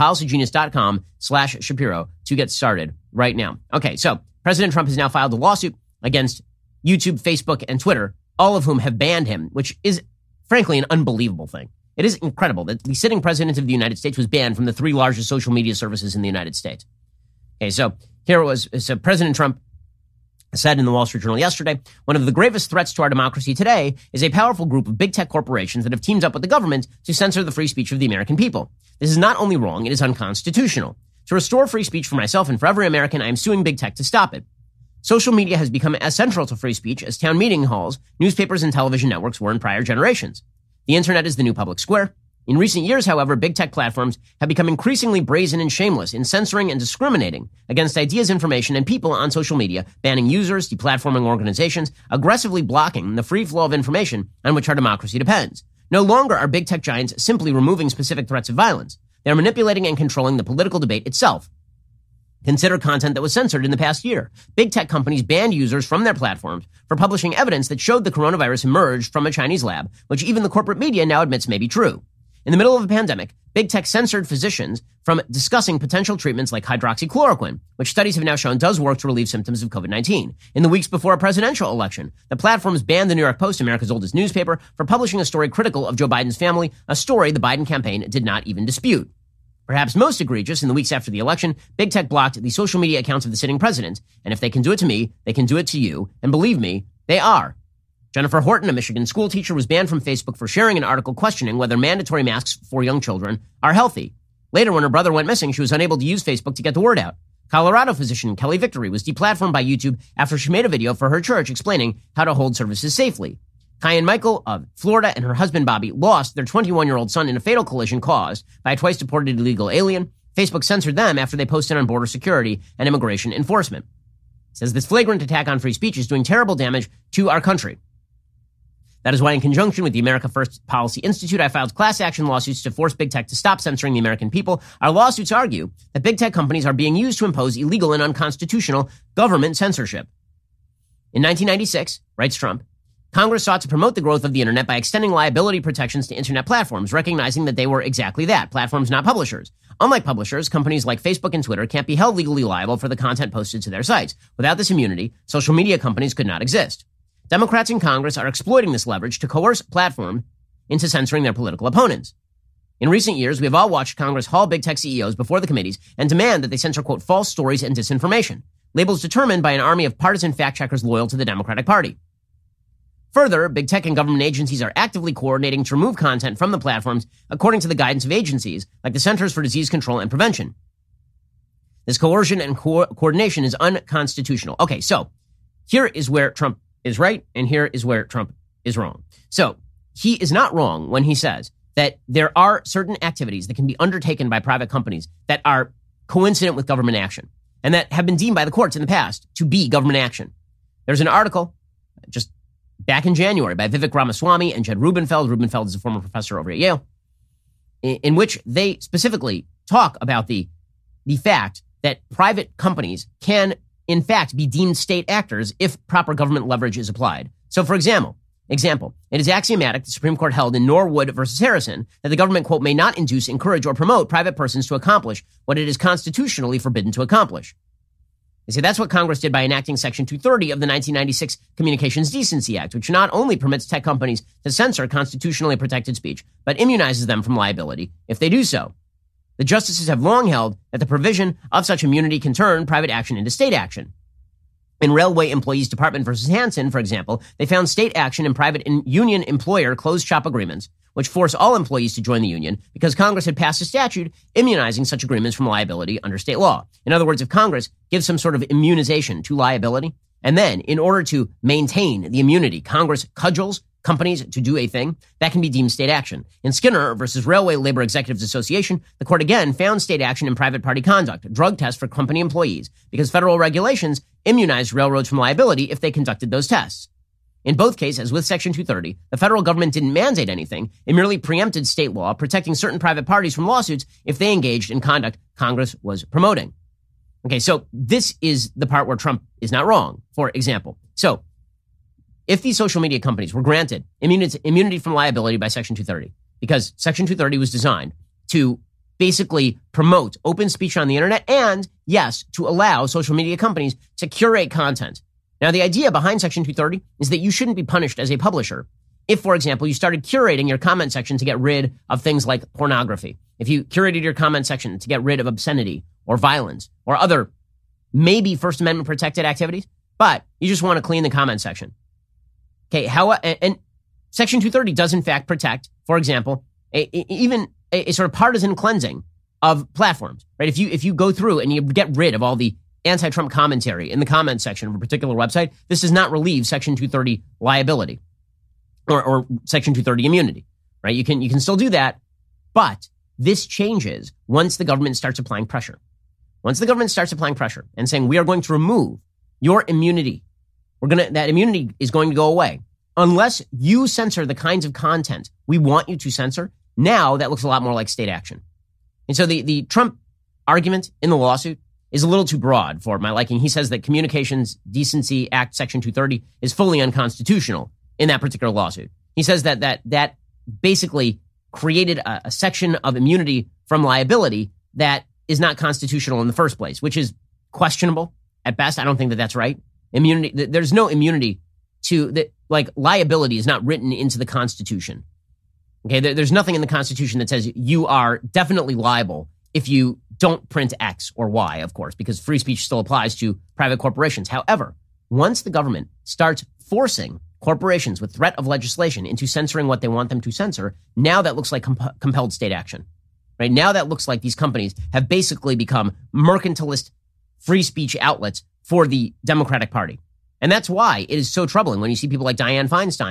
policygenius.com/Shapiro to get started right now. Okay, so President Trump has now filed a lawsuit against YouTube, Facebook, and Twitter, all of whom have banned him, which is frankly an unbelievable thing. It is incredible that the sitting president of the United States was banned from the 3 largest social media services in the United States. Okay, so here it was. So President Trump said in the Wall Street Journal yesterday, one of the gravest threats to our democracy today is a powerful group of big tech corporations that have teamed up with the government to censor the free speech of the American people. This is not only wrong, it is unconstitutional. To restore free speech for myself and for every American, I am suing big tech to stop it. Social media has become as central to free speech as town meeting halls, newspapers, and television networks were in prior generations. The internet is the new public square. In recent years, however, big tech platforms have become increasingly brazen and shameless in censoring and discriminating against ideas, information, and people on social media, banning users, deplatforming organizations, aggressively blocking the free flow of information on which our democracy depends. No longer are big tech giants simply removing specific threats of violence. They are manipulating and controlling the political debate itself. Consider content that was censored in the past year. Big tech companies banned users from their platforms for publishing evidence that showed the coronavirus emerged from a Chinese lab, which even the corporate media now admits may be true. In the middle of a pandemic, big tech censored physicians from discussing potential treatments like hydroxychloroquine, which studies have now shown does work to relieve symptoms of COVID-19. In the weeks before a presidential election, the platforms banned the New York Post, America's oldest newspaper, for publishing a story critical of Joe Biden's family, a story the Biden campaign did not even dispute. Perhaps most egregious, in the weeks after the election, big tech blocked the social media accounts of the sitting president. And if they can do it to me, they can do it to you. And believe me, they are. Jennifer Horton, a Michigan school teacher, was banned from Facebook for sharing an article questioning whether mandatory masks for young children are healthy. Later, when her brother went missing, she was unable to use Facebook to get the word out. Colorado physician Kelly Victory was deplatformed by YouTube after she made a video for her church explaining how to hold services safely. Kyan Michael of Florida and her husband Bobby lost their 21-year-old son in a fatal collision caused by a twice-deported illegal alien. Facebook censored them after they posted on border security and immigration enforcement. It says this flagrant attack on free speech is doing terrible damage to our country. That is why, in conjunction with the America First Policy Institute, I filed class action lawsuits to force big tech to stop censoring the American people. Our lawsuits argue that big tech companies are being used to impose illegal and unconstitutional government censorship. In 1996, writes Trump, Congress sought to promote the growth of the internet by extending liability protections to internet platforms, recognizing that they were exactly that, platforms, not publishers. Unlike publishers, companies like Facebook and Twitter can't be held legally liable for the content posted to their sites. Without this immunity, social media companies could not exist. Democrats in Congress are exploiting this leverage to coerce platforms into censoring their political opponents. In recent years, we have all watched Congress haul big tech CEOs before the committees and demand that they censor, quote, false stories and disinformation, labels determined by an army of partisan fact-checkers loyal to the Democratic Party. Further, big tech and government agencies are actively coordinating to remove content from the platforms according to the guidance of agencies like the Centers for Disease Control and Prevention. This coercion and coordination is unconstitutional. Okay, so here is where Trump is right, and here is where Trump is wrong. So he is not wrong when he says that there are certain activities that can be undertaken by private companies that are coincident with government action and that have been deemed by the courts in the past to be government action. There's an article just back in January by Vivek Ramaswamy and Jed Rubenfeld. Rubenfeld is a former professor over at Yale, in which they specifically talk about the fact that private companies can in fact be deemed state actors if proper government leverage is applied. So, for example, it is axiomatic, the Supreme Court held in Norwood versus Harrison, that the government, quote, may not induce, encourage, or promote private persons to accomplish what it is constitutionally forbidden to accomplish. They say that's what Congress did by enacting Section 230 of the 1996 Communications Decency Act, which not only permits tech companies to censor constitutionally protected speech, but immunizes them from liability if they do so. The justices have long held that the provision of such immunity can turn private action into state action. In Railway Employees Department versus Hansen, for example, they found state action in private union employer closed shop agreements, which force all employees to join the union because Congress had passed a statute immunizing such agreements from liability under state law. In other words, if Congress gives some sort of immunization to liability, and then in order to maintain the immunity, Congress cudgels companies to do a thing, that can be deemed state action. In Skinner versus Railway Labor Executives Association, the court again found state action in private party conduct, drug tests for company employees, because federal regulations immunized railroads from liability if they conducted those tests. In both cases, as with Section 230, the federal government didn't mandate anything. It merely preempted state law, protecting certain private parties from lawsuits if they engaged in conduct Congress was promoting. Okay, so this is the part where Trump is not wrong, for example. So if these social media companies were granted immunity from liability by Section 230, because Section 230 was designed to basically promote open speech on the internet and, yes, to allow social media companies to curate content. Now, the idea behind Section 230 is that you shouldn't be punished as a publisher if, for example, you started curating your comment section to get rid of things like pornography. If you curated your comment section to get rid of obscenity or violence or other maybe First Amendment protected activities, but you just want to clean the comment section. Okay, and Section 230 does in fact protect, for example, even a sort of partisan cleansing of platforms, right? If you go through and you get rid of all the anti-Trump commentary in the comment section of a particular website, this does not relieve Section 230 liability or Section 230 immunity, right? You can still do that, but this changes once the government starts applying pressure. Once the government starts applying pressure and saying, we are going to remove your immunity, that immunity is going to go away unless you censor the kinds of content we want you to censor. Now that looks a lot more like state action. And so the Trump argument in the lawsuit is a little too broad for my liking. He says that Communications Decency Act Section 230 is fully unconstitutional in that particular lawsuit. He says that basically created a section of immunity from liability that is not constitutional in the first place, which is questionable at best. I don't think that that's right. Immunity, there's no immunity to that, like liability is not written into the Constitution. Okay, there's nothing in the Constitution that says you are definitely liable if you don't print X or Y, of course, because free speech still applies to private corporations. However, once the government starts forcing corporations with threat of legislation into censoring what they want them to censor, now that looks like compelled state action. Right now that looks like these companies have basically become mercantilist free speech outlets for the Democratic Party. And that's why it is so troubling when you see people like Dianne Feinstein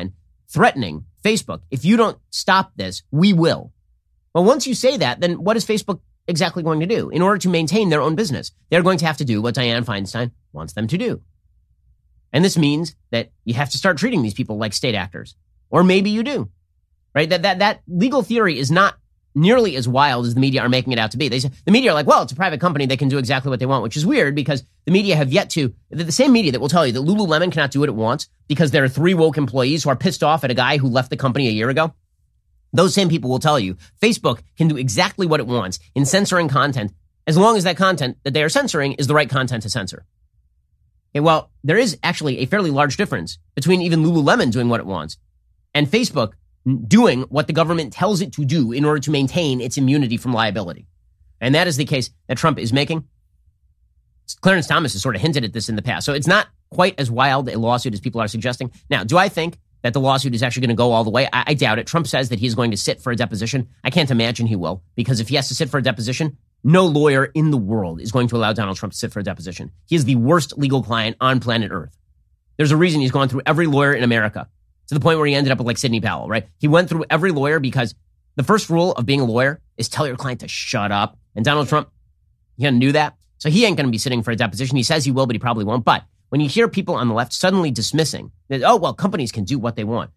threatening Facebook, if you don't stop this, we will. Well, once you say that, then what is Facebook exactly going to do? In order to maintain their own business, they're going to have to do what Dianne Feinstein wants them to do. And this means that you have to start treating these people like state actors. Or maybe you do, right? That legal theory is not nearly as wild as the media are making it out to be. The media are like, well, it's a private company. They can do exactly what they want, which is weird because the media have yet to, the same media that will tell you that Lululemon cannot do what it wants because there are 3 woke employees who are pissed off at a guy who left the company a year ago. Those same people will tell you Facebook can do exactly what it wants in censoring content as long as that content that they are censoring is the right content to censor. Okay, well, there is actually a fairly large difference between even Lululemon doing what it wants and Facebook doing what the government tells it to do in order to maintain its immunity from liability. And that is the case that Trump is making. Clarence Thomas has sort of hinted at this in the past. So it's not quite as wild a lawsuit as people are suggesting. Now, do I think that the lawsuit is actually going to go all the way? I doubt it. Trump says that he's going to sit for a deposition. I can't imagine he will, because if he has to sit for a deposition, no lawyer in the world is going to allow Donald Trump to sit for a deposition. He is the worst legal client on planet Earth. There's a reason he's gone through every lawyer in America to the point where he ended up with like Sidney Powell, right? He went through every lawyer because the first rule of being a lawyer is tell your client to shut up. And Donald Trump, he didn't do that. So he ain't going to be sitting for a deposition. He says he will, but he probably won't. But when you hear people on the left suddenly dismissing that, oh, well, companies can do what they want.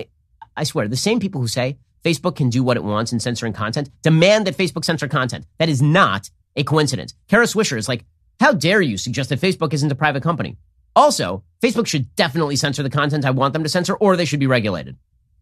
I swear, the same people who say Facebook can do what it wants in censoring content demand that Facebook censor content. That is not a coincidence. Kara Swisher is like, how dare you suggest that Facebook isn't a private company? Also, Facebook should definitely censor the content I want them to censor, or they should be regulated.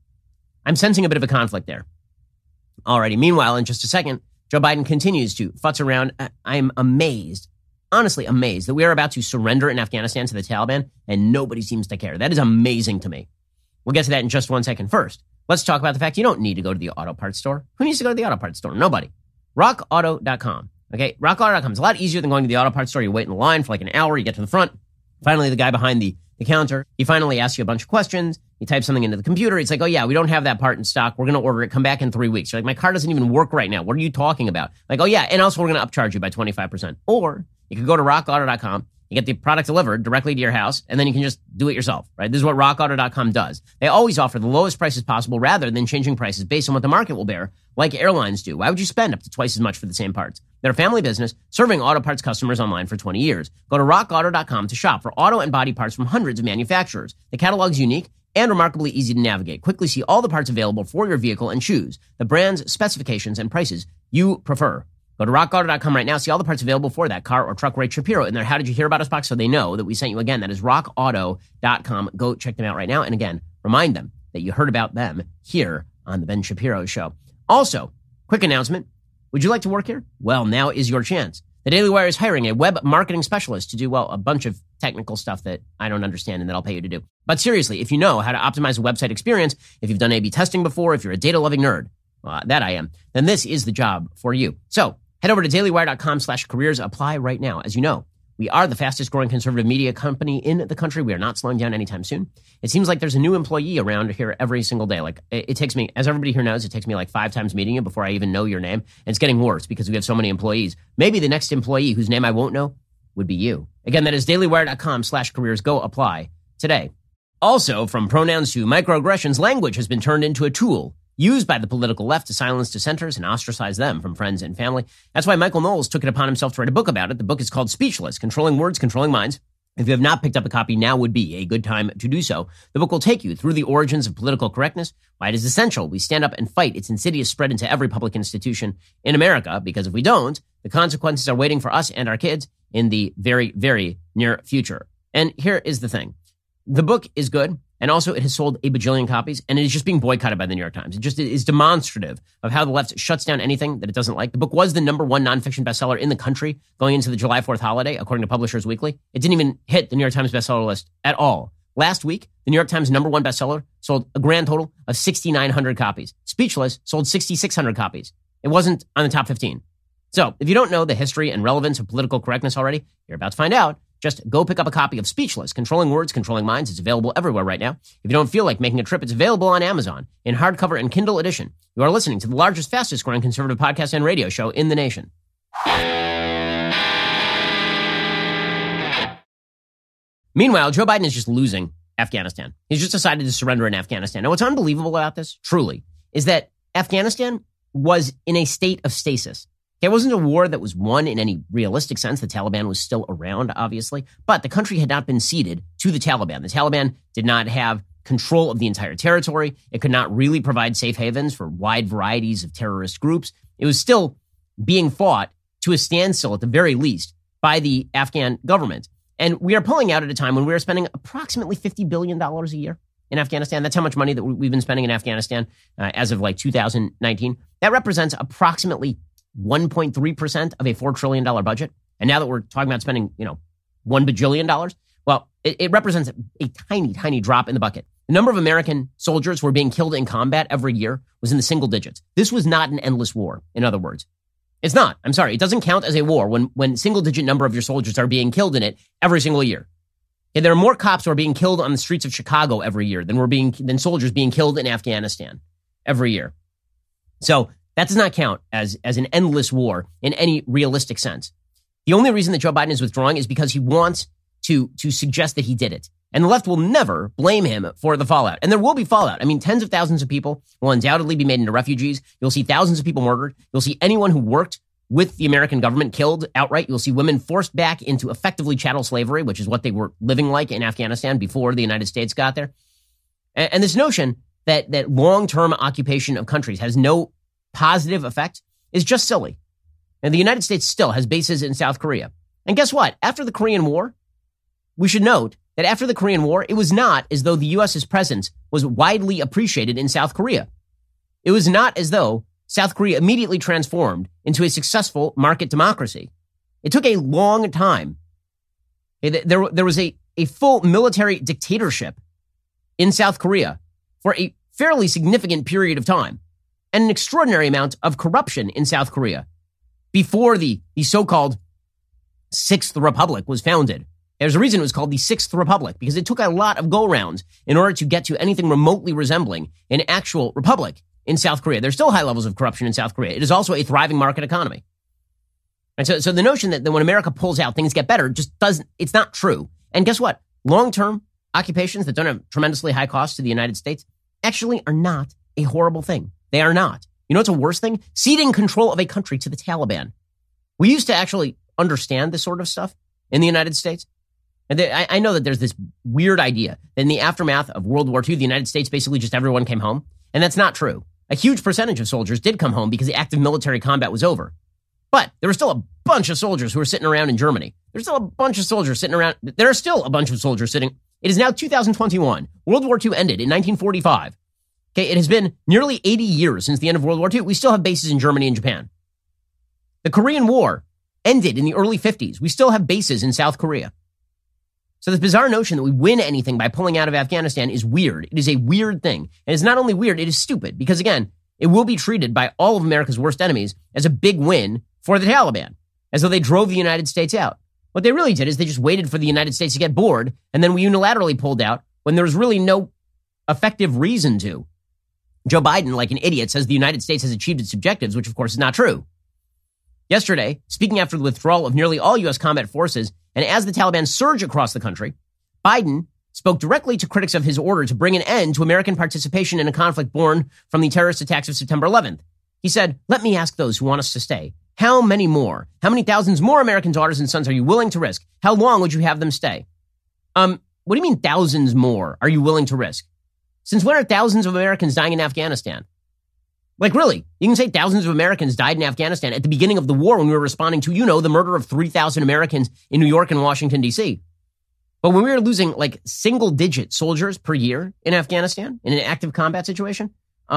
I'm sensing a bit of a conflict there. Alrighty, meanwhile, in just a second, Joe Biden continues to futz around. I'm amazed, honestly amazed, that we are about to surrender in Afghanistan to the Taliban, and nobody seems to care. That is amazing to me. We'll get to that in just 1 second. First, let's talk about the fact you don't need to go to the auto parts store. Who needs to go to the auto parts store? Nobody. RockAuto.com. Okay, RockAuto.com is a lot easier than going to the auto parts store. You wait in the line for like an hour, you get to the front. Finally, the guy behind the counter, he finally asks you a bunch of questions. You type something into the computer. It's like, oh yeah, we don't have that part in stock. We're going to order it. Come back in 3 weeks. You're like, my car doesn't even work right now. What are you talking about? Like, oh yeah, and also we're going to upcharge you by 25%. Or you could go to rockauto.com. You get the product delivered directly to your house, and then you can just do it yourself, right? This is what rockauto.com does. They always offer the lowest prices possible rather than changing prices based on what the market will bear, like airlines do. Why would you spend up to twice as much for the same parts? They're a family business serving auto parts customers online for 20 years. Go to rockauto.com to shop for auto and body parts from hundreds of manufacturers. The catalog's unique and remarkably easy to navigate. Quickly see all the parts available for your vehicle and choose the brands, specifications, and prices you prefer. Go to rockauto.com right now. See all the parts available for that car or truck. Write Shapiro in there. How did you hear about us box? So they know that we sent you again. That is rockauto.com. Go check them out right now. And again, remind them that you heard about them here on the Ben Shapiro Show. Also, quick announcement. Would you like to work here? Well, now is your chance. The Daily Wire is hiring a web marketing specialist to do, well, a bunch of technical stuff that I don't understand and that I'll pay you to do. But seriously, if you know how to optimize a website experience, if you've done A/B testing before, if you're a data-loving nerd, that I am, then this is the job for you. So head over to dailywire.com/careers. Apply right now. As you know, we are the fastest growing conservative media company in the country. We are not slowing down anytime soon. It seems like there's a new employee around here every single day. Like it takes me, as everybody here knows, it takes me like 5 times meeting you before I even know your name. And it's getting worse because we have so many employees. Maybe the next employee whose name I won't know would be you. Again, that is dailywire.com/careers. Go apply today. Also, from pronouns to microaggressions, language has been turned into a tool used by the political left to silence dissenters and ostracize them from friends and family. That's why Michael Knowles took it upon himself to write a book about it. The book is called Speechless, Controlling Words, Controlling Minds. If you have not picked up a copy, now would be a good time to do so. The book will take you through the origins of political correctness, why it is essential we stand up and fight its insidious spread into every public institution in America, because if we don't, the consequences are waiting for us and our kids in the very, very near future. And here is the thing. The book is good. And also, it has sold a bajillion copies, and it is just being boycotted by the New York Times. It just is demonstrative of how the left shuts down anything that it doesn't like. The book was the #1 nonfiction bestseller in the country going into the July 4th holiday, according to Publishers Weekly. It didn't even hit the New York Times bestseller list at all. Last week, the New York Times #1 bestseller sold a grand total of 6,900 copies. Speechless sold 6,600 copies. It wasn't on the top 15. So, if you don't know the history and relevance of political correctness already, you're about to find out. Just go pick up a copy of Speechless, Controlling Words, Controlling Minds. It's available everywhere right now. If you don't feel like making a trip, it's available on Amazon in hardcover and Kindle edition. You are listening to the largest, fastest growing conservative podcast and radio show in the nation. Meanwhile, Joe Biden is just losing Afghanistan. He's just decided to surrender in Afghanistan. Now, what's unbelievable about this, truly, is that Afghanistan was in a state of stasis. It wasn't a war that was won in any realistic sense. The Taliban was still around, obviously, but the country had not been ceded to the Taliban. The Taliban did not have control of the entire territory. It could not really provide safe havens for wide varieties of terrorist groups. It was still being fought to a standstill, at the very least, by the Afghan government. And we are pulling out at a time when we are spending approximately $50 billion a year in Afghanistan. That's how much money that we've been spending in Afghanistan as of like 2019. That represents approximately 1.3% of a $4 trillion budget. And now that we're talking about spending, $1 bajillion, well, it represents a tiny, tiny drop in the bucket. The number of American soldiers who were being killed in combat every year was in the single digits. This was not an endless war, in other words. It's not. I'm sorry. It doesn't count as a war when single-digit number of your soldiers are being killed in it every single year. Okay, there are more cops who are being killed on the streets of Chicago every year than soldiers being killed in Afghanistan every year. So that does not count as an endless war in any realistic sense. The only reason that Joe Biden is withdrawing is because he wants to suggest that he did it. And the left will never blame him for the fallout. And there will be fallout. I mean, tens of thousands of people will undoubtedly be made into refugees. You'll see thousands of people murdered. You'll see anyone who worked with the American government killed outright. You'll see women forced back into effectively chattel slavery, which is what they were living like in Afghanistan before the United States got there. And this notion that long-term occupation of countries has no positive effect is just silly. And the United States still has bases in South Korea. And guess what? After the Korean War, we should note that after the Korean War, it was not as though the U.S.'s presence was widely appreciated in South Korea. It was not as though South Korea immediately transformed into a successful market democracy. It took a long time. There was a full military dictatorship in South Korea for a fairly significant period of time, and an extraordinary amount of corruption in South Korea before the so-called Sixth Republic was founded. There's a reason it was called the Sixth Republic, because it took a lot of go-rounds in order to get to anything remotely resembling an actual republic in South Korea. There's still high levels of corruption in South Korea. It is also a thriving market economy. And so the notion that when America pulls out, things get better just it's not true. And guess what? Long-term occupations that don't have tremendously high costs to the United States actually are not a horrible thing. They are not. You know what's a worse thing? Ceding control of a country to the Taliban. We used to actually understand this sort of stuff in the United States. And I know that there's this weird idea that in the aftermath of World War II, the United States, basically just everyone came home. And that's not true. A huge percentage of soldiers did come home because the active military combat was over. But there were still a bunch of soldiers who were sitting around in Germany. There's still a bunch of soldiers sitting around. There are still a bunch of soldiers sitting. It is now 2021. World War II ended in 1945. Okay, it has been nearly 80 years since the end of World War II. We still have bases in Germany and Japan. The Korean War ended in the early 50s. We still have bases in South Korea. So this bizarre notion that we win anything by pulling out of Afghanistan is weird. It is a weird thing. And it's not only weird, it is stupid. Because again, it will be treated by all of America's worst enemies as a big win for the Taliban, as though they drove the United States out. What they really did is they just waited for the United States to get bored, and then we unilaterally pulled out when there was really no effective reason to. Joe Biden, like an idiot, says the United States has achieved its objectives, which of course is not true. Yesterday, speaking after the withdrawal of nearly all U.S. combat forces, and as the Taliban surge across the country, Biden spoke directly to critics of his order to bring an end to American participation in a conflict born from the terrorist attacks of September 11th. He said, "Let me ask those who want us to stay. How many more? How many thousands more American daughters and sons are you willing to risk? How long would you have them stay?" What do you mean thousands more are you willing to risk? Since when are thousands of Americans dying in Afghanistan? Like, really, you can say thousands of Americans died in Afghanistan at the beginning of the war when we were responding to, the murder of 3,000 Americans in New York and Washington, D.C. But when we were losing like single-digit soldiers per year in Afghanistan in an active combat situation,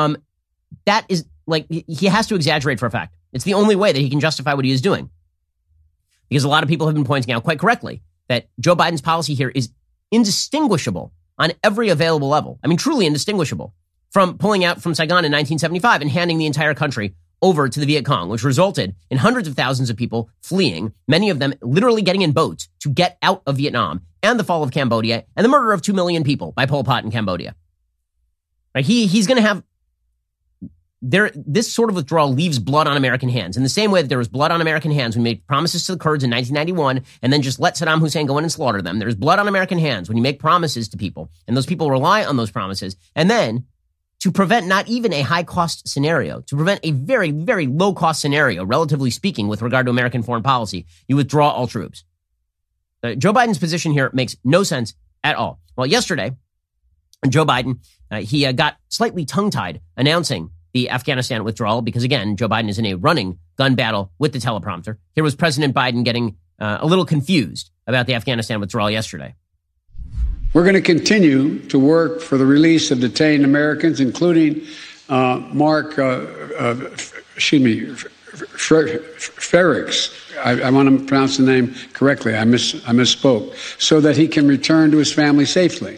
that is like, he has to exaggerate for a fact. It's the only way that he can justify what he is doing. Because a lot of people have been pointing out quite correctly that Joe Biden's policy here is indistinguishable on every available level. I mean, truly indistinguishable from pulling out from Saigon in 1975 and handing the entire country over to the Viet Cong, which resulted in hundreds of thousands of people fleeing, many of them literally getting in boats to get out of Vietnam, and the fall of Cambodia, and the murder of 2 million people by Pol Pot in Cambodia. Right? He's going to have this sort of withdrawal leaves blood on American hands. In the same way that there was blood on American hands when we made promises to the Kurds in 1991 and then just let Saddam Hussein go in and slaughter them. There's blood on American hands when you make promises to people and those people rely on those promises. And then to prevent not even a high-cost scenario, to prevent a very, very low-cost scenario, relatively speaking, with regard to American foreign policy, you withdraw all troops. Joe Biden's position here makes no sense at all. Well, yesterday, Joe Biden, he got slightly tongue-tied announcing the Afghanistan withdrawal because, again, Joe Biden is in a running gun battle with the teleprompter. Here was President Biden getting a little confused about the Afghanistan withdrawal yesterday. We're going to continue to work for the release of detained Americans, including Mark Ferrix. I want to pronounce the name correctly. I misspoke. So that he can return to his family safely.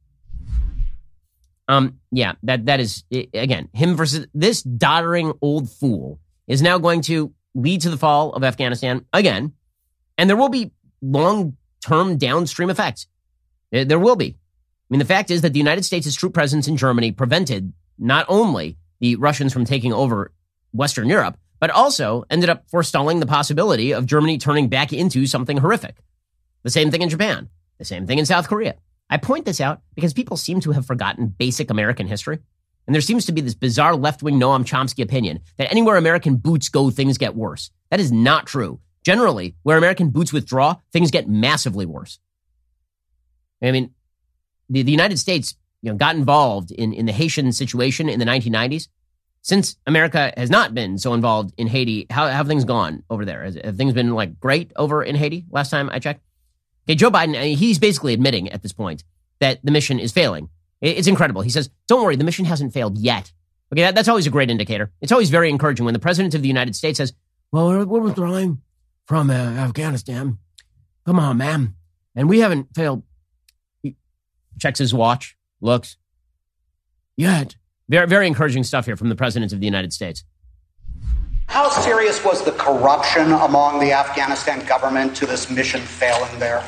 Yeah, that is, again, him versus this doddering old fool is now going to lead to the fall of Afghanistan again. And there will be long-term downstream effects. There will be. I mean, the fact is that the United States' troop presence in Germany prevented not only the Russians from taking over Western Europe, but also ended up forestalling the possibility of Germany turning back into something horrific. The same thing in Japan. The same thing in South Korea. I point this out because people seem to have forgotten basic American history. And there seems to be this bizarre left-wing Noam Chomsky opinion that anywhere American boots go, things get worse. That is not true. Generally, where American boots withdraw, things get massively worse. I mean, the United States, got involved in the Haitian situation in the 1990s. Since America has not been so involved in Haiti, how have things gone over there? Have things been great over in Haiti last time I checked? Okay, Joe Biden, he's basically admitting at this point that the mission is failing. It's incredible. He says, don't worry, the mission hasn't failed yet. Okay, that's always a great indicator. It's always very encouraging when the president of the United States says, well, we're withdrawing from Afghanistan. Come on, man. And we haven't failed. He checks his watch, looks. Yet. Very, very encouraging stuff here from the president of the United States. How serious was the corruption among the Afghanistan government to this mission failing there?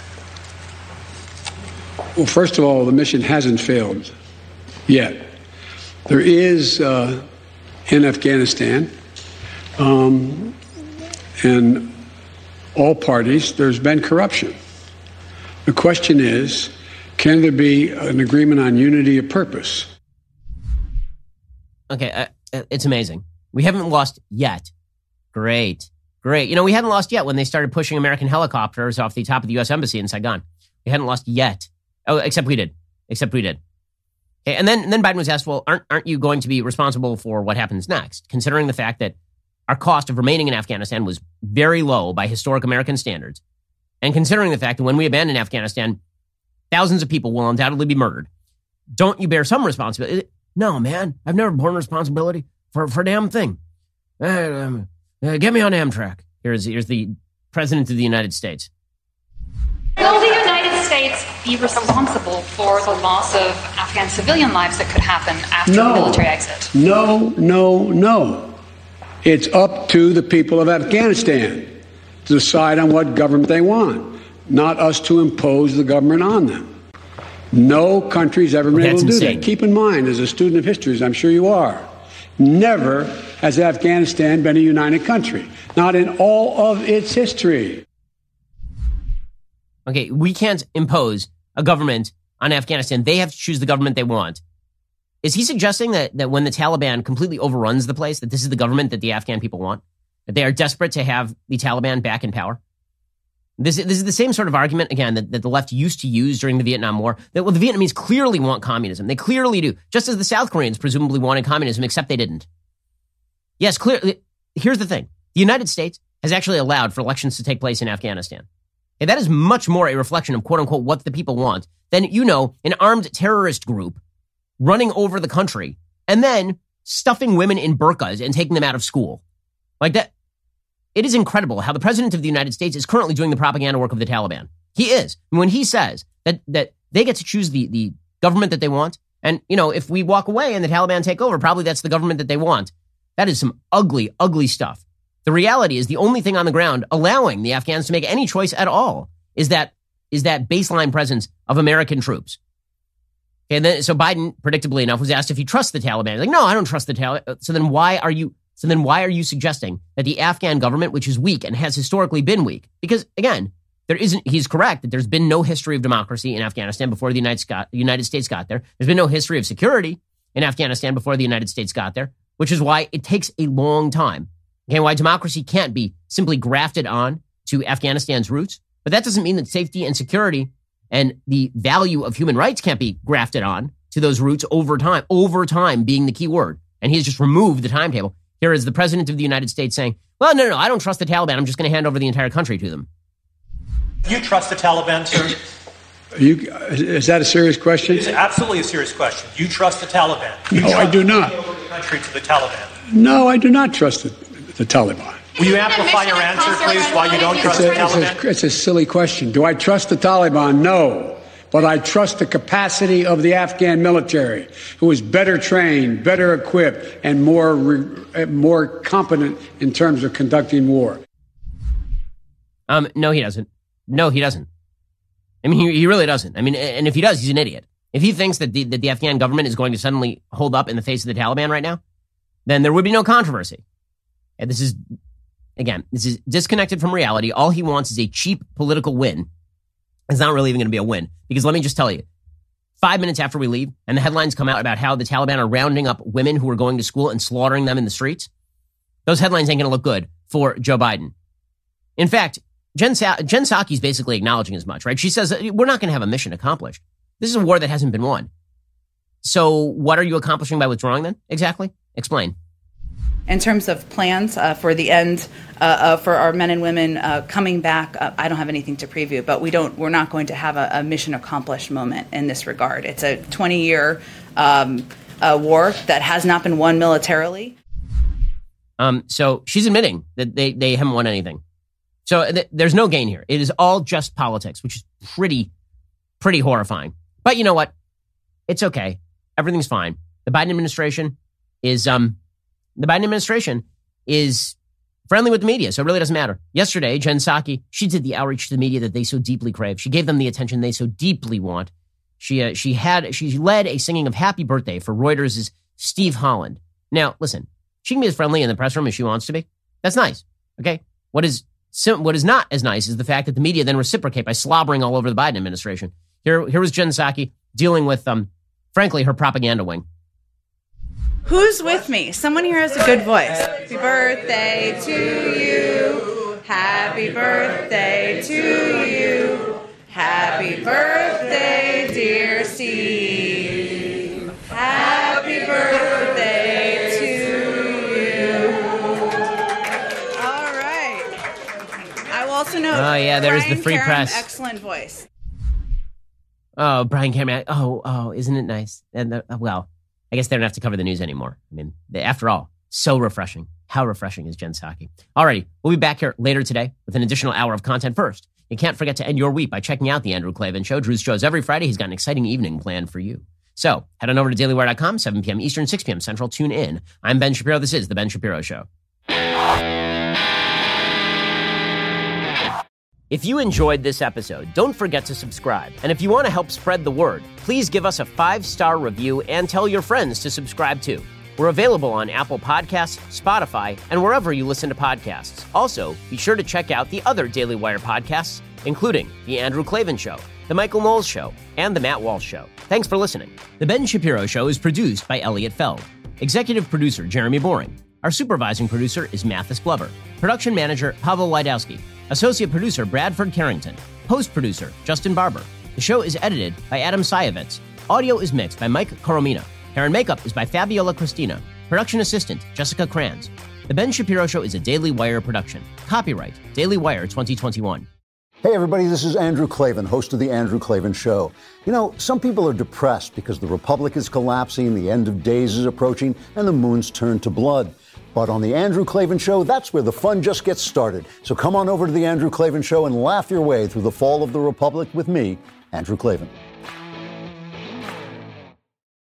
Well, first of all, the mission hasn't failed yet. There is, in Afghanistan, in all parties, there's been corruption. The question is, can there be an agreement on unity of purpose? Okay, it's amazing. We haven't lost yet. Great. We hadn't lost yet when they started pushing American helicopters off the top of the U.S. Embassy in Saigon. We hadn't lost yet. Oh, except we did. Okay, and then Biden was asked, well, aren't you going to be responsible for what happens next, considering the fact that our cost of remaining in Afghanistan was very low by historic American standards, and considering the fact that when we abandon Afghanistan, thousands of people will undoubtedly be murdered. Don't you bear some responsibility? No, man, I've never borne responsibility for a damn thing. Get me on Amtrak. Here's the president of the United States. Will the United States be responsible for the loss of Afghan civilian lives that could happen after the military exit? No. It's up to the people of Afghanistan to decide on what government they want, not us to impose the government on them. No country's ever been able to do that. Keep in mind, as a student of history, as I'm sure you are, never has Afghanistan been a united country, not in all of its history. Okay, we can't impose a government on Afghanistan. They have to choose the government they want. Is he suggesting that when the Taliban completely overruns the place, that this is the government that the Afghan people want? That they are desperate to have the Taliban back in power? This is the same sort of argument, again, that the left used to use during the Vietnam War. That, well, the Vietnamese clearly want communism. They clearly do. Just as the South Koreans presumably wanted communism, except they didn't. Yes, clearly. Here's the thing. The United States has actually allowed for elections to take place in Afghanistan. And that is much more a reflection of, quote unquote, what the people want than, an armed terrorist group running over the country and then stuffing women in burqas and taking them out of school. Like that. It is incredible how the president of the United States is currently doing the propaganda work of the Taliban. He is. When he says that they get to choose the government that they want, and, if we walk away and the Taliban take over, probably that's the government that they want. That is some ugly, ugly stuff. The reality is the only thing on the ground allowing the Afghans to make any choice at all is that baseline presence of American troops. Okay, then, so Biden, predictably enough, was asked if he trusts the Taliban. He's like, no, I don't trust the Taliban. So then why are you suggesting that the Afghan government, which is weak and has historically been weak, because again, he's correct that there's been no history of democracy in Afghanistan before the United States got there. There's been no history of security in Afghanistan before the United States got there, which is why it takes a long time. Okay, why democracy can't be simply grafted on to Afghanistan's roots. But that doesn't mean that safety and security and the value of human rights can't be grafted on to those roots over time being the key word. And he has just removed the timetable. Here is the president of the United States saying, well, no, I don't trust the Taliban. I'm just going to hand over the entire country to them. You trust the Taliban, sir? Is that a serious question? It's absolutely a serious question. You trust the Taliban? No, I do not. You over the country to the Taliban? No, I do not trust the Taliban. Will you amplify your answer, please, why you don't trust the Taliban? It's a silly question. Do I trust the Taliban? No. But I trust the capacity of the Afghan military, who is better trained, better equipped, and more competent in terms of conducting war. No, he doesn't. No, he doesn't. I mean, he really doesn't. I mean, and if he does, he's an idiot. If he thinks that the Afghan government is going to suddenly hold up in the face of the Taliban right now, then there would be no controversy. And this is disconnected from reality. All he wants is a cheap political win. It's not really even going to be a win. Because let me just tell you, 5 minutes after we leave, and the headlines come out about how the Taliban are rounding up women who are going to school and slaughtering them in the streets, those headlines ain't going to look good for Joe Biden. In fact, Jen Psaki's basically acknowledging as much, right? She says, we're not going to have a mission accomplished. This is a war that hasn't been won. So what are you accomplishing by withdrawing then? Exactly. Explain. In terms of plans for the end for our men and women coming back, I don't have anything to preview, but we're not going to have a mission accomplished moment in this regard. It's a 20-year war that has not been won militarily. So she's admitting that they haven't won anything. So there's no gain here. It is all just politics, which is pretty horrifying. But you know what? It's okay. Everything's fine. The Biden administration is friendly with the media, so it really doesn't matter. Yesterday, Jen Psaki, she did the outreach to the media that they so deeply crave. She gave them the attention they so deeply want. She led a singing of Happy Birthday for Reuters' Steve Holland. Now, listen, she can be as friendly in the press room as she wants to be. That's nice. Okay. What is not as nice is the fact that the media then reciprocate by slobbering all over the Biden administration. Here was Jen Psaki dealing with, frankly, her propaganda wing. Who's with me? Someone here has a good voice. Happy birthday to you. Happy birthday to you. Happy birthday, dear Steve. Happy birthday to you. All right. I will also note. Oh yeah, there's Brian the free Karem, press. Excellent voice. Oh, Brian Karem. Oh, isn't it nice? And well, I guess they don't have to cover the news anymore. I mean, after all, so refreshing. How refreshing is Jen Psaki? Alrighty, we'll be back here later today with an additional hour of content. First, you can't forget to end your week by checking out The Andrew Klavan Show. Drew's shows every Friday. He's got an exciting evening planned for you. So head on over to dailywire.com, 7 p.m. Eastern, 6 p.m. Central. Tune in. I'm Ben Shapiro. This is The Ben Shapiro Show. If you enjoyed this episode, don't forget to subscribe. And if you want to help spread the word, please give us a 5-star review and tell your friends to subscribe too. We're available on Apple Podcasts, Spotify, and wherever you listen to podcasts. Also, be sure to check out the other Daily Wire podcasts, including The Andrew Klavan Show, The Michael Knowles Show, and The Matt Walsh Show. Thanks for listening. The Ben Shapiro Show is produced by Elliot Feld. Executive producer, Jeremy Boring. Our supervising producer is Mathis Glover. Production manager, Pavel Wydowski. Associate producer, Bradford Carrington. Post-producer, Justin Barber. The show is edited by Adam Sayevitz. Audio is mixed by Mike Coromina. Hair and makeup is by Fabiola Cristina. Production assistant, Jessica Kranz. The Ben Shapiro Show is a Daily Wire production. Copyright, Daily Wire 2021. Hey everybody, this is Andrew Klavan, host of The Andrew Klavan Show. You know, some people are depressed because the republic is collapsing, the end of days is approaching, and the moon's turned to blood. But on The Andrew Klavan Show, that's where the fun just gets started. So come on over to The Andrew Klavan Show and laugh your way through the fall of the republic with me, Andrew Klavan.